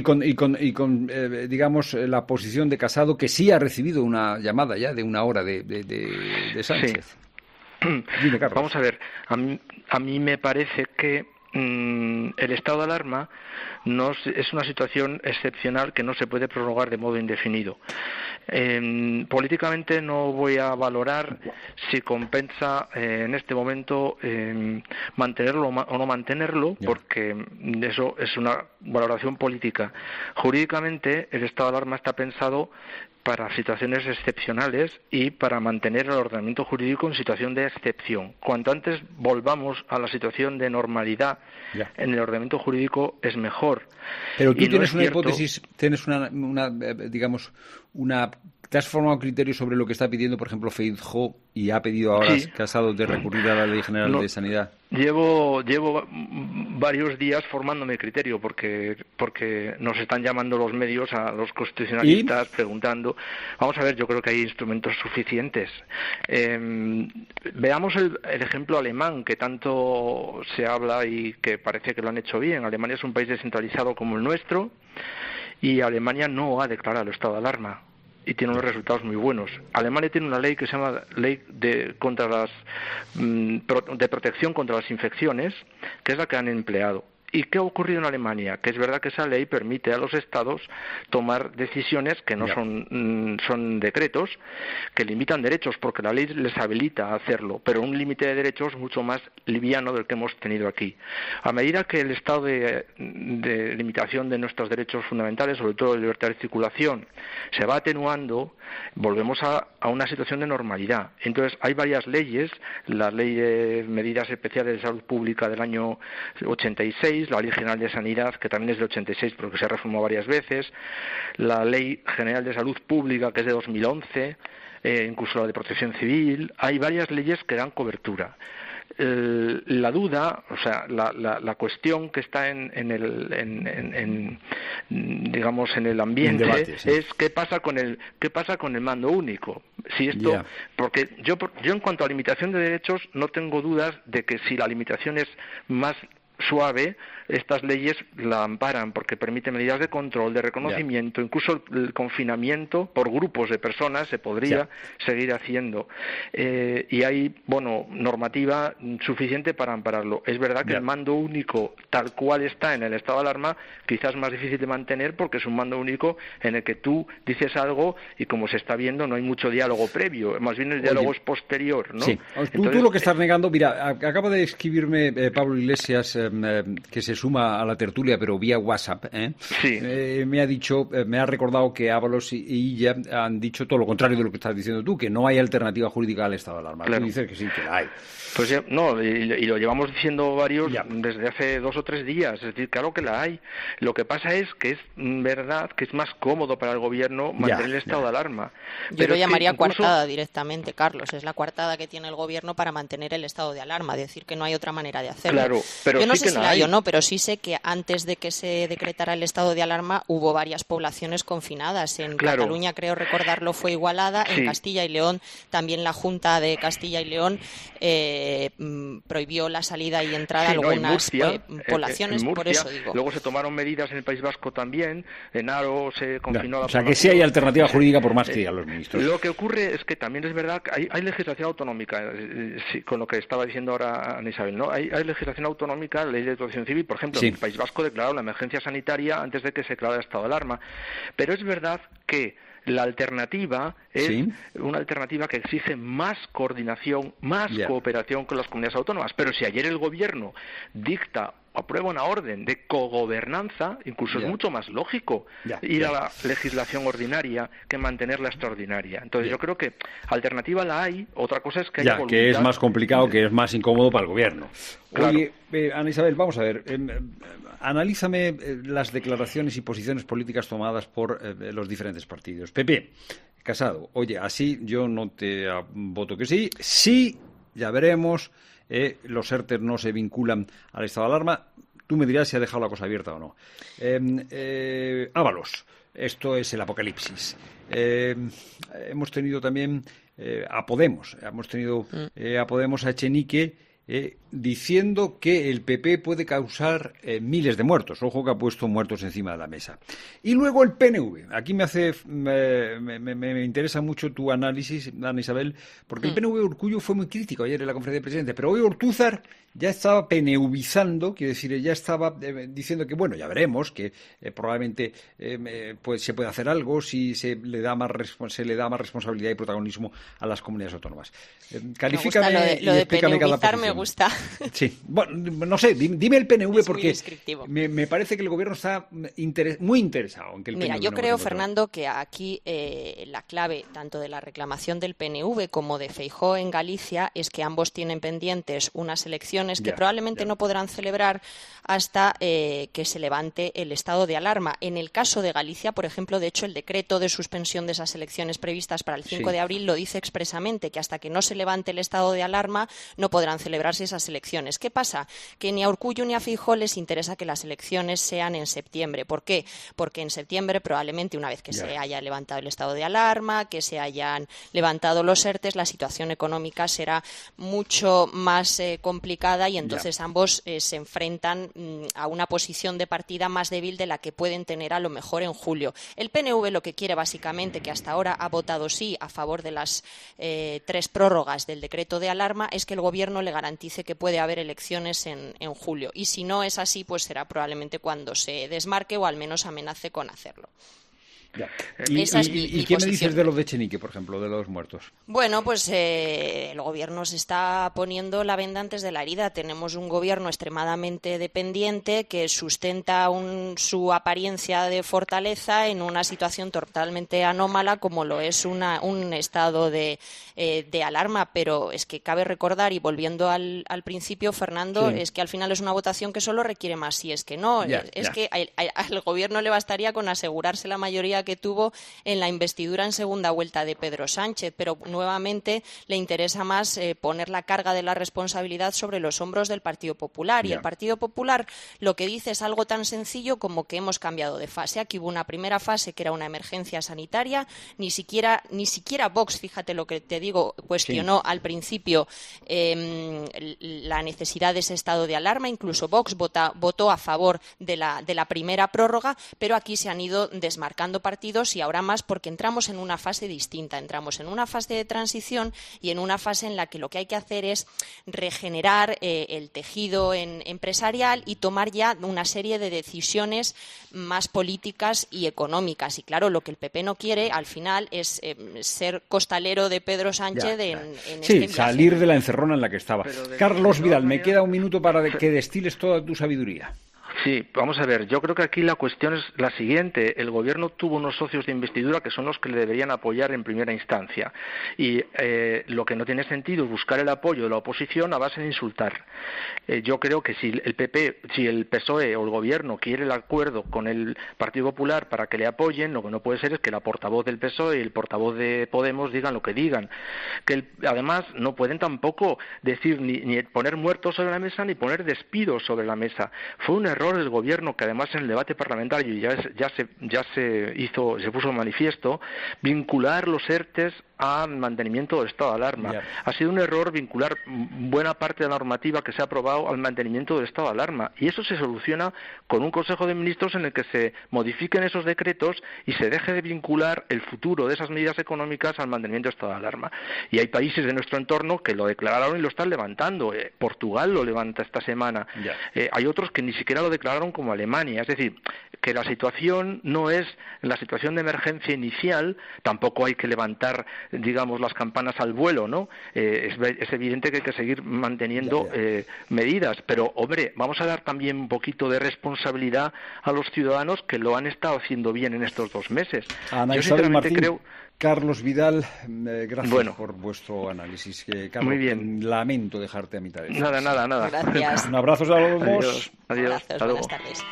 digamos, la posición de Casado, que sí ha recibido una llamada ya de 1 hora de Sánchez. Sí. Dime, Carlos. Vamos a ver, a mí me parece que el estado de alarma es una situación excepcional que no se puede prorrogar de modo indefinido. Políticamente no voy a valorar si compensa en este momento mantenerlo o no mantenerlo, porque eso es una valoración política. Jurídicamente, el estado de alarma está pensado para situaciones excepcionales y para mantener el ordenamiento jurídico en situación de excepción. Cuanto antes volvamos a la situación de normalidad en el ordenamiento jurídico es mejor. Pero tú tienes una hipótesis, tienes ¿te has formado un criterio sobre lo que está pidiendo, por ejemplo, Feijóo y ha pedido ahora Casado de recurrir a la Ley General de Sanidad? Llevo varios días formándome criterio porque nos están llamando los medios, a los constitucionalistas, preguntando. Vamos a ver, yo creo que hay instrumentos suficientes. Veamos el ejemplo alemán, que tanto se habla y que parece que lo han hecho bien. Alemania es un país descentralizado como el nuestro y Alemania no ha declarado el estado de alarma y tiene unos resultados muy buenos. Alemania tiene una ley que se llama Ley de Protección contra las Infecciones, que es la que han empleado. ¿Y qué ha ocurrido en Alemania? Que es verdad que esa ley permite a los estados tomar decisiones que no son decretos, que limitan derechos, porque la ley les habilita a hacerlo, pero un límite de derechos mucho más liviano del que hemos tenido aquí. A medida que el estado de limitación de nuestros derechos fundamentales, sobre todo de libertad de circulación, se va atenuando, volvemos a una situación de normalidad. Entonces, hay varias leyes, la Ley de Medidas Especiales de Salud Pública del año 86, la Ley General de Sanidad, que también es de 86, pero que se ha reformado varias veces, la Ley General de Salud Pública, que es de 2011, incluso la de Protección Civil. Hay varias leyes que dan cobertura. La duda, o sea, la cuestión que está en el ambiente debate, es qué pasa con el mando único. Si esto, porque yo en cuanto a limitación de derechos no tengo dudas de que si la limitación es más suave, estas leyes la amparan porque permiten medidas de control, de reconocimiento, incluso el confinamiento por grupos de personas se podría seguir haciendo. Y hay, normativa suficiente para ampararlo. Es verdad que el mando único, tal cual está en el estado de alarma, quizás es más difícil de mantener porque es un mando único en el que tú dices algo y como se está viendo no hay mucho diálogo previo, más bien el diálogo es posterior, ¿no? Sí. Entonces, tú lo que estás negando, mira, acaba de escribirme Pablo Iglesias que se suma a la tertulia, pero vía WhatsApp, me ha dicho, me ha recordado que Ábalos y Illa han dicho todo lo contrario de lo que estás diciendo tú, que no hay alternativa jurídica al estado de alarma. Claro. Tú dices que sí, que la hay. Pues ya, no, y lo llevamos diciendo varios desde hace 2 o 3 días. Es decir, claro que la hay. Lo que pasa es que es verdad que es más cómodo para el gobierno mantener el estado de alarma. Yo lo llamaría coartada directamente, Carlos. Es la coartada que tiene el gobierno para mantener el estado de alarma. Decir que no hay otra manera de hacerlo. Claro, pero yo no sí sé si la hay o no, pero sí sé que antes de que se decretara el estado de alarma hubo varias poblaciones confinadas. En Cataluña, creo recordarlo, fue Igualada. En Castilla y León, también la Junta de Castilla y León prohibió la salida y entrada a algunas poblaciones, por eso digo. Luego se tomaron medidas en el País Vasco también, en Aro se confinó la población. O sea, que sí hay alternativa jurídica por más que digan los ministros. Lo que ocurre es que también es verdad que hay legislación autonómica, con lo que estaba diciendo ahora Ana Isabel, ¿no? Hay legislación autonómica, ley de protección civil, por ejemplo, en el País Vasco declaró la emergencia sanitaria antes de que se declarara el estado de alarma, pero es verdad que la alternativa es una alternativa que exige más coordinación, más cooperación con las comunidades autónomas. Pero si ayer el gobierno dicta o aprueba una orden de cogobernanza, incluso es mucho más lógico ir a la legislación ordinaria que mantener la extraordinaria. Entonces yo creo que alternativa la hay, otra cosa es que haya voluntad. Que es más complicado, que es más incómodo para el gobierno. Claro. Oye, Ana Isabel, vamos a ver, analízame las declaraciones y posiciones políticas tomadas por los diferentes partidos. PP, Casado, oye, así yo no te voto que sí. Sí, ya veremos. Los ERTE no se vinculan al estado de alarma. Tú me dirás si ha dejado la cosa abierta o no. Ábalos, esto es el apocalipsis. Hemos tenido también a Podemos. Hemos tenido a Podemos, a Echenique, diciendo que el PP puede causar miles de muertos. Ojo que ha puesto muertos encima de la mesa. Y luego el PNV. Aquí me interesa mucho tu análisis, Ana Isabel, porque el PNV Urkullu fue muy crítico ayer en la conferencia de presidentes, pero hoy Ortúzar ya estaba PNVizando, quiere decir, ya estaba diciendo que, bueno, ya veremos, que probablemente pues se puede hacer algo si se le da más responsabilidad y protagonismo a las comunidades autónomas. Califícame lo de explícame cada posición. Me gusta. Sí, bueno, no sé, dime el PNV porque me parece que el gobierno está muy interesado en que el PNV. Mira, yo creo, Fernando, que aquí la clave tanto de la reclamación del PNV como de Feijóo en Galicia es que ambos tienen pendientes unas elecciones que probablemente no podrán celebrar hasta que se levante el estado de alarma. En el caso de Galicia, por ejemplo, de hecho, el decreto de suspensión de esas elecciones previstas para el 5 de abril lo dice expresamente, que hasta que no se levante el estado de alarma no podrán celebrarse esas elecciones. ¿Qué pasa? Que ni a Urkullu ni a Feijóo les interesa que las elecciones sean en septiembre. ¿Por qué? Porque en septiembre, probablemente una vez que se haya levantado el estado de alarma, que se hayan levantado los ERTEs, la situación económica será mucho más complicada y entonces ambos se enfrentan a una posición de partida más débil de la que pueden tener a lo mejor en julio. El PNV lo que quiere básicamente, que hasta ahora ha votado sí a favor de las 3 prórrogas del decreto de alarma, es que el gobierno le garantice que puede haber elecciones en julio. Y si no es así, pues será probablemente cuando se desmarque o al menos amenace con hacerlo. Esa es mi qué me dices de lo de Echenique, por ejemplo, de los muertos? Bueno, pues el gobierno se está poniendo la venda antes de la herida. Tenemos un gobierno extremadamente dependiente que sustenta su apariencia de fortaleza en una situación totalmente anómala como lo es un estado de alarma. Pero es que cabe recordar, y volviendo al principio, Fernando, es que al final es una votación que solo requiere más si es que no. Que al gobierno le bastaría con asegurarse la mayoría que tuvo en la investidura en segunda vuelta de Pedro Sánchez, pero nuevamente le interesa más poner la carga de la responsabilidad sobre los hombros del Partido Popular. Y el Partido Popular lo que dice es algo tan sencillo como que hemos cambiado de fase. Aquí hubo una primera fase que era una emergencia sanitaria, ni siquiera Vox, fíjate lo que te digo, cuestionó al principio la necesidad de ese estado de alarma. Incluso Vox votó a favor de la primera prórroga, pero aquí se han ido desmarcando partidos y ahora más porque entramos en una fase distinta, entramos en una fase de transición y en una fase en la que lo que hay que hacer es regenerar el tejido empresarial y tomar ya una serie de decisiones más políticas y económicas. Y claro, lo que el PP no quiere al final es ser costalero de Pedro Sánchez en este viaje. Salir de la encerrona en la que estaba. Carlos Vidal, me queda un minuto para que destiles toda tu sabiduría. Sí, vamos a ver, yo creo que aquí la cuestión es la siguiente. El Gobierno tuvo unos socios de investidura que son los que le deberían apoyar en primera instancia. Y lo que no tiene sentido es buscar el apoyo de la oposición a base de insultar. Yo creo que si el PP, si el PSOE o el Gobierno quiere el acuerdo con el Partido Popular para que le apoyen, lo que no puede ser es que la portavoz del PSOE y el portavoz de Podemos digan lo que digan. Además, no pueden tampoco decir ni poner muertos sobre la mesa ni poner despidos sobre la mesa. Fue un error del Gobierno, que además en el debate parlamentario ya se puso manifiesto, vincular los ERTEs al mantenimiento del estado de alarma. Ha sido un error vincular buena parte de la normativa que se ha aprobado al mantenimiento del estado de alarma, y eso se soluciona con un Consejo de Ministros en el que se modifiquen esos decretos y se deje de vincular el futuro de esas medidas económicas al mantenimiento del estado de alarma. Y hay países de nuestro entorno que lo declararon y lo están levantando. Portugal lo levanta esta semana. Hay otros que ni siquiera lo declararon, como Alemania. Es decir, que la situación no es la situación de emergencia inicial, tampoco hay que levantar, digamos, las campanas al vuelo, ¿no? Es evidente que hay que seguir manteniendo medidas, pero, hombre, vamos a dar también un poquito de responsabilidad a los ciudadanos que lo han estado haciendo bien en estos 2 meses. Ana Yo Isabel sinceramente Martín, creo... Carlos Vidal, gracias por vuestro análisis. Carlos, muy bien. Lamento dejarte a mitad de esto. Nada. Gracias. Un abrazo a los dos. Adiós. Hasta luego. Buenas tardes.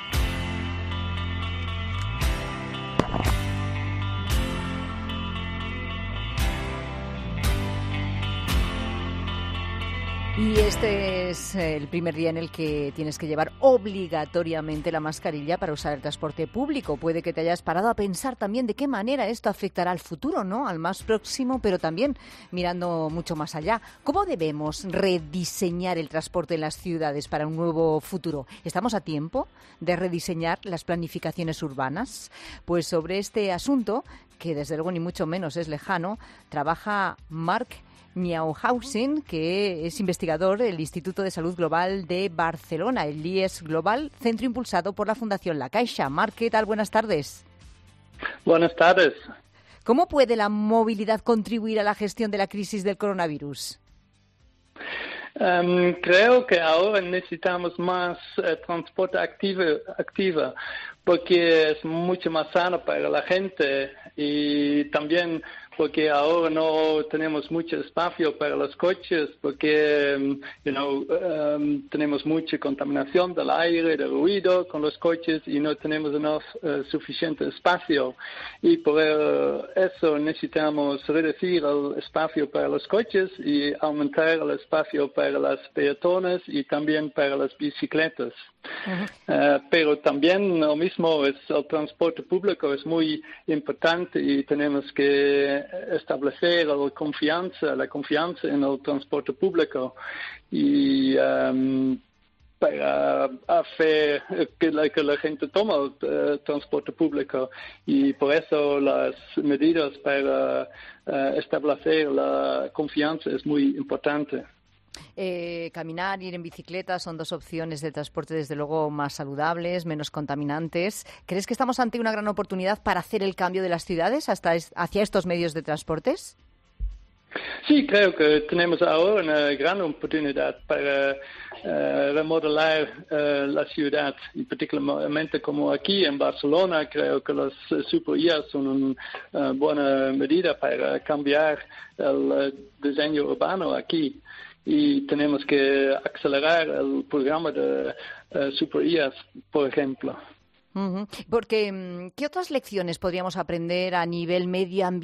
Y este es el primer día en el que tienes que llevar obligatoriamente la mascarilla para usar el transporte público. Puede que te hayas parado a pensar también de qué manera esto afectará al futuro, ¿no? Al más próximo, pero también mirando mucho más allá. ¿Cómo debemos rediseñar el transporte en las ciudades para un nuevo futuro? ¿Estamos a tiempo de rediseñar las planificaciones urbanas? Pues sobre este asunto, que desde luego ni mucho menos es lejano, trabaja Marc Nieuwenhuizen, que es investigador del Instituto de Salud Global de Barcelona, el IES Global, centro impulsado por la Fundación La Caixa. Marc, ¿qué tal? Buenas tardes. Buenas tardes. ¿Cómo puede la movilidad contribuir a la gestión de la crisis del coronavirus? Creo que ahora necesitamos más transporte activo, porque es mucho más sano para la gente, y también porque ahora no tenemos mucho espacio para los coches, porque tenemos mucha contaminación del aire, del ruido con los coches, y no tenemos suficiente espacio. Y por eso necesitamos reducir el espacio para los coches y aumentar el espacio para las peatones y también para las bicicletas. Pero también lo mismo es el transporte público, es muy importante, y tenemos que establecer la confianza en el transporte público, y para hacer que la gente tome el transporte público, y por eso las medidas para establecer la confianza es muy importante. Caminar, ir en bicicleta son 2 opciones de transporte, desde luego, más saludables, menos contaminantes. ¿Crees que estamos ante una gran oportunidad para hacer el cambio de las ciudades hacia estos medios de transportes? Sí, creo que tenemos ahora una gran oportunidad para remodelar la ciudad, y particularmente como aquí en Barcelona, creo que los super-IAs son una buena medida para cambiar el diseño urbano aquí. Y tenemos que acelerar el programa de super-IAs, por ejemplo. Porque, ¿qué otras lecciones podríamos aprender a nivel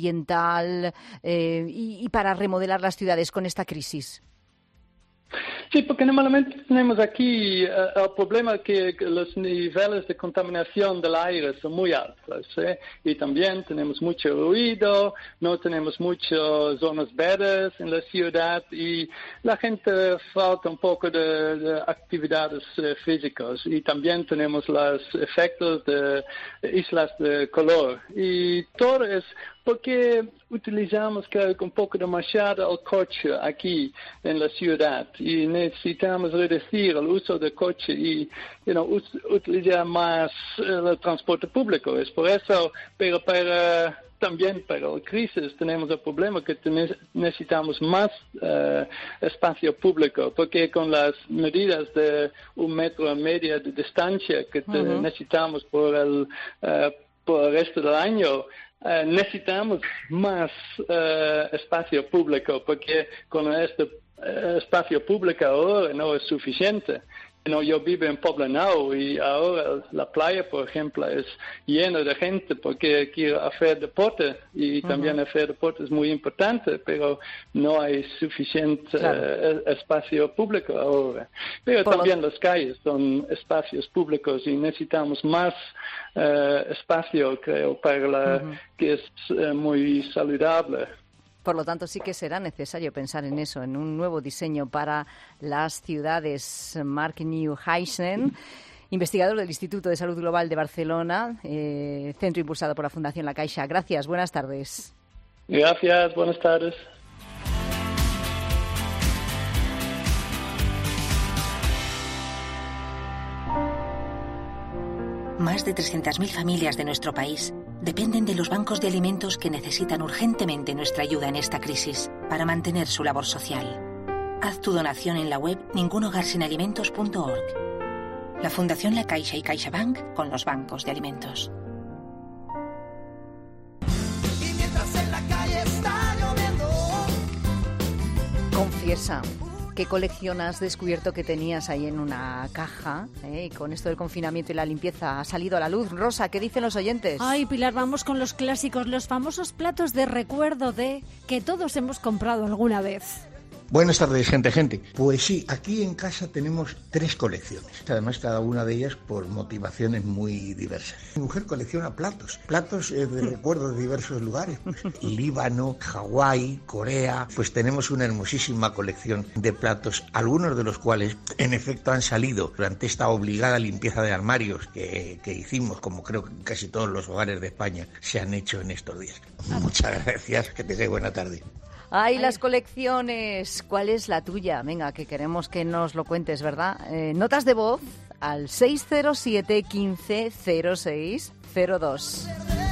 medioambiental y para remodelar las ciudades con esta crisis? Sí, porque normalmente tenemos aquí el problema que los niveles de contaminación del aire son muy altos, y también tenemos mucho ruido, no tenemos muchas zonas verdes en la ciudad y la gente falta un poco de actividades físicas, y también tenemos los efectos de islas de calor, y todo es porque utilizamos, creo que un poco demasiado el coche aquí en la ciudad y necesitamos reducir el uso del coche y utilizar más el transporte público. Es por eso, pero también para la crisis tenemos el problema que necesitamos más espacio público, porque con las medidas de 1,5 metros de distancia que necesitamos por el resto del año, necesitamos más espacio público, porque con este espacio público ahora no es suficiente. Yo vivo en Poblenou y ahora la playa, por ejemplo, es llena de gente porque quiero hacer deporte y también hacer deporte es muy importante, pero no hay suficiente espacio público ahora. Pero también las calles son espacios públicos y necesitamos más espacio, creo, para que es muy saludable. Por lo tanto, sí que será necesario pensar en eso, en un nuevo diseño para las ciudades. Marc Nieuwhuijsen, investigador del Instituto de Salud Global de Barcelona, centro impulsado por la Fundación La Caixa. Gracias, buenas tardes. Gracias, buenas tardes. Más de 300.000 familias de nuestro país dependen de los bancos de alimentos que necesitan urgentemente nuestra ayuda en esta crisis para mantener su labor social. Haz tu donación en la web ningunogarsinalimentos.org. La Fundación La Caixa y CaixaBank con los bancos de alimentos. Y mientras en la calle está lloviendo. Confiesa. ¿Qué colección has descubierto que tenías ahí en una caja? Y con esto del confinamiento y la limpieza ha salido a la luz. Rosa, ¿qué dicen los oyentes? Ay, Pilar, vamos con los clásicos, los famosos platos de recuerdo que todos hemos comprado alguna vez. Buenas tardes, gente. Pues sí, aquí en casa tenemos 3 colecciones. Además, cada una de ellas por motivaciones muy diversas. Mi mujer colecciona platos de recuerdo de diversos lugares. Líbano, Hawái, Corea. Pues tenemos una hermosísima colección de platos, algunos de los cuales, en efecto, han salido durante esta obligada limpieza de armarios que hicimos, como creo que casi todos los hogares de España se han hecho en estos días. Muchas gracias, que tengáis buena tarde. ¡Ay, las colecciones! ¿Cuál es la tuya? Venga, que queremos que nos lo cuentes, ¿verdad? Notas de voz al 607 15 06 02.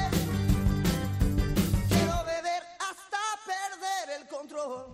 Quiero beber hasta perder el control.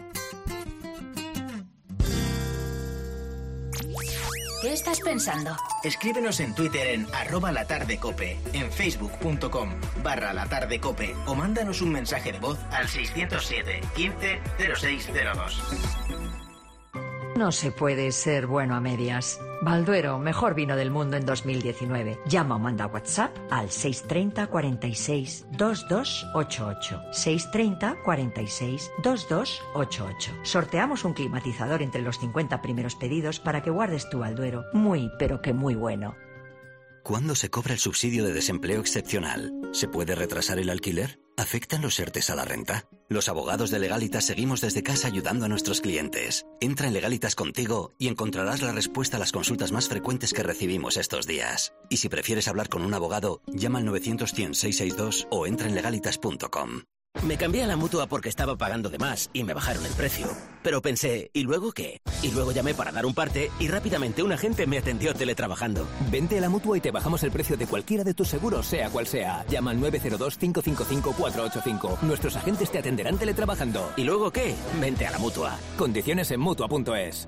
¿Qué estás pensando? Escríbenos en Twitter en @latardecope, en facebook.com/latardecope o mándanos un mensaje de voz al 607 15 06 02. No se puede ser bueno a medias. Balduero, mejor vino del mundo en 2019. Llama o manda WhatsApp al 630 46 2288. 630 46 2288. Sorteamos un climatizador entre los 50 primeros pedidos para que guardes tu Balduero. Muy, pero que muy bueno. ¿Cuándo se cobra el subsidio de desempleo excepcional? ¿Se puede retrasar el alquiler? ¿Afectan los ERTEs a la renta? Los abogados de Legalitas seguimos desde casa ayudando a nuestros clientes. Entra en Legalitas Contigo y encontrarás la respuesta a las consultas más frecuentes que recibimos estos días. Y si prefieres hablar con un abogado, llama al 900-100-662 o entra en legalitas.com. Me cambié a la Mutua porque estaba pagando de más y me bajaron el precio. Pero pensé, ¿y luego qué? Y luego llamé para dar un parte y rápidamente un agente me atendió teletrabajando. Vente a la Mutua y te bajamos el precio de cualquiera de tus seguros, sea cual sea. Llama al 902-555-485. Nuestros agentes te atenderán teletrabajando. ¿Y luego qué? Vente a la Mutua. Condiciones en Mutua.es.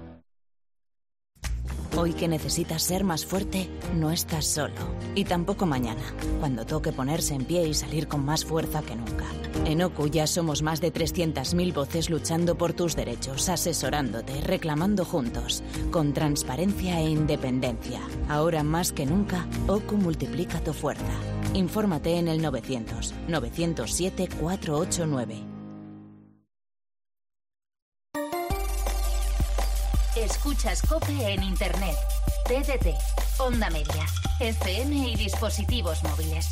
Hoy que necesitas ser más fuerte, no estás solo. Y tampoco mañana, cuando toque ponerse en pie y salir con más fuerza que nunca. En OCU ya somos más de 300.000 voces luchando por tus derechos, asesorándote, reclamando juntos, con transparencia e independencia. Ahora más que nunca, OCU multiplica tu fuerza. Infórmate en el 900-907-489. Escuchas COPE en Internet, TDT, Onda Media, FM y dispositivos móviles.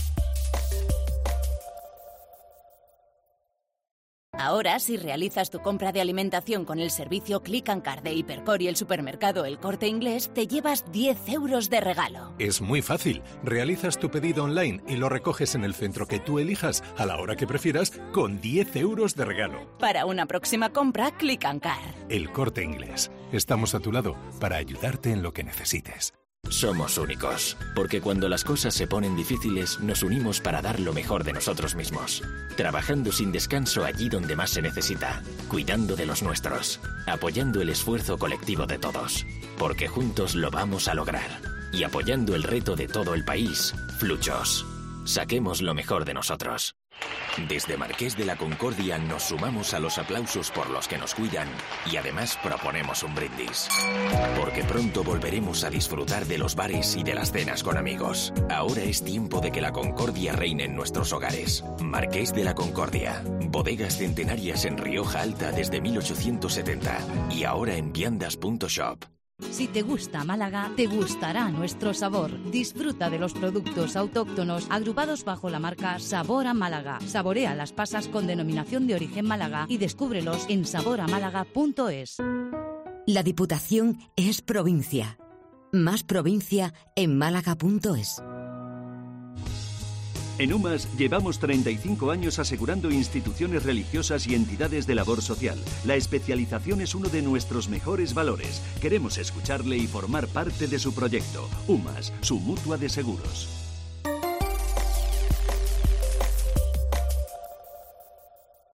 Ahora, si realizas tu compra de alimentación con el servicio Click & Card de Hipercor y el supermercado El Corte Inglés, te llevas 10 euros de regalo. Es muy fácil. Realizas tu pedido online y lo recoges en el centro que tú elijas a la hora que prefieras con 10 euros de regalo. Para una próxima compra, Click & Card. El Corte Inglés. Estamos a tu lado para ayudarte en lo que necesites. Somos únicos, porque cuando las cosas se ponen difíciles, nos unimos para dar lo mejor de nosotros mismos. Trabajando sin descanso allí donde más se necesita, cuidando de los nuestros, apoyando el esfuerzo colectivo de todos, porque juntos lo vamos a lograr. Y apoyando el reto de todo el país, Fluchos. Saquemos lo mejor de nosotros. Desde Marqués de la Concordia nos sumamos a los aplausos por los que nos cuidan y además proponemos un brindis. Porque pronto volveremos a disfrutar de los bares y de las cenas con amigos. Ahora es tiempo de que la concordia reine en nuestros hogares. Marqués de la Concordia. Bodegas centenarias en Rioja Alta desde 1870 y ahora en viandas.shop. Si te gusta Málaga, te gustará nuestro sabor. Disfruta de los productos autóctonos agrupados bajo la marca Sabor a Málaga. Saborea las pasas con denominación de origen Málaga y descúbrelos en saboramálaga.es. La Diputación es provincia. Más provincia en málaga.es. En UMAS llevamos 35 años asegurando instituciones religiosas y entidades de labor social. La especialización es uno de nuestros mejores valores. Queremos escucharle y formar parte de su proyecto. UMAS, su mutua de seguros.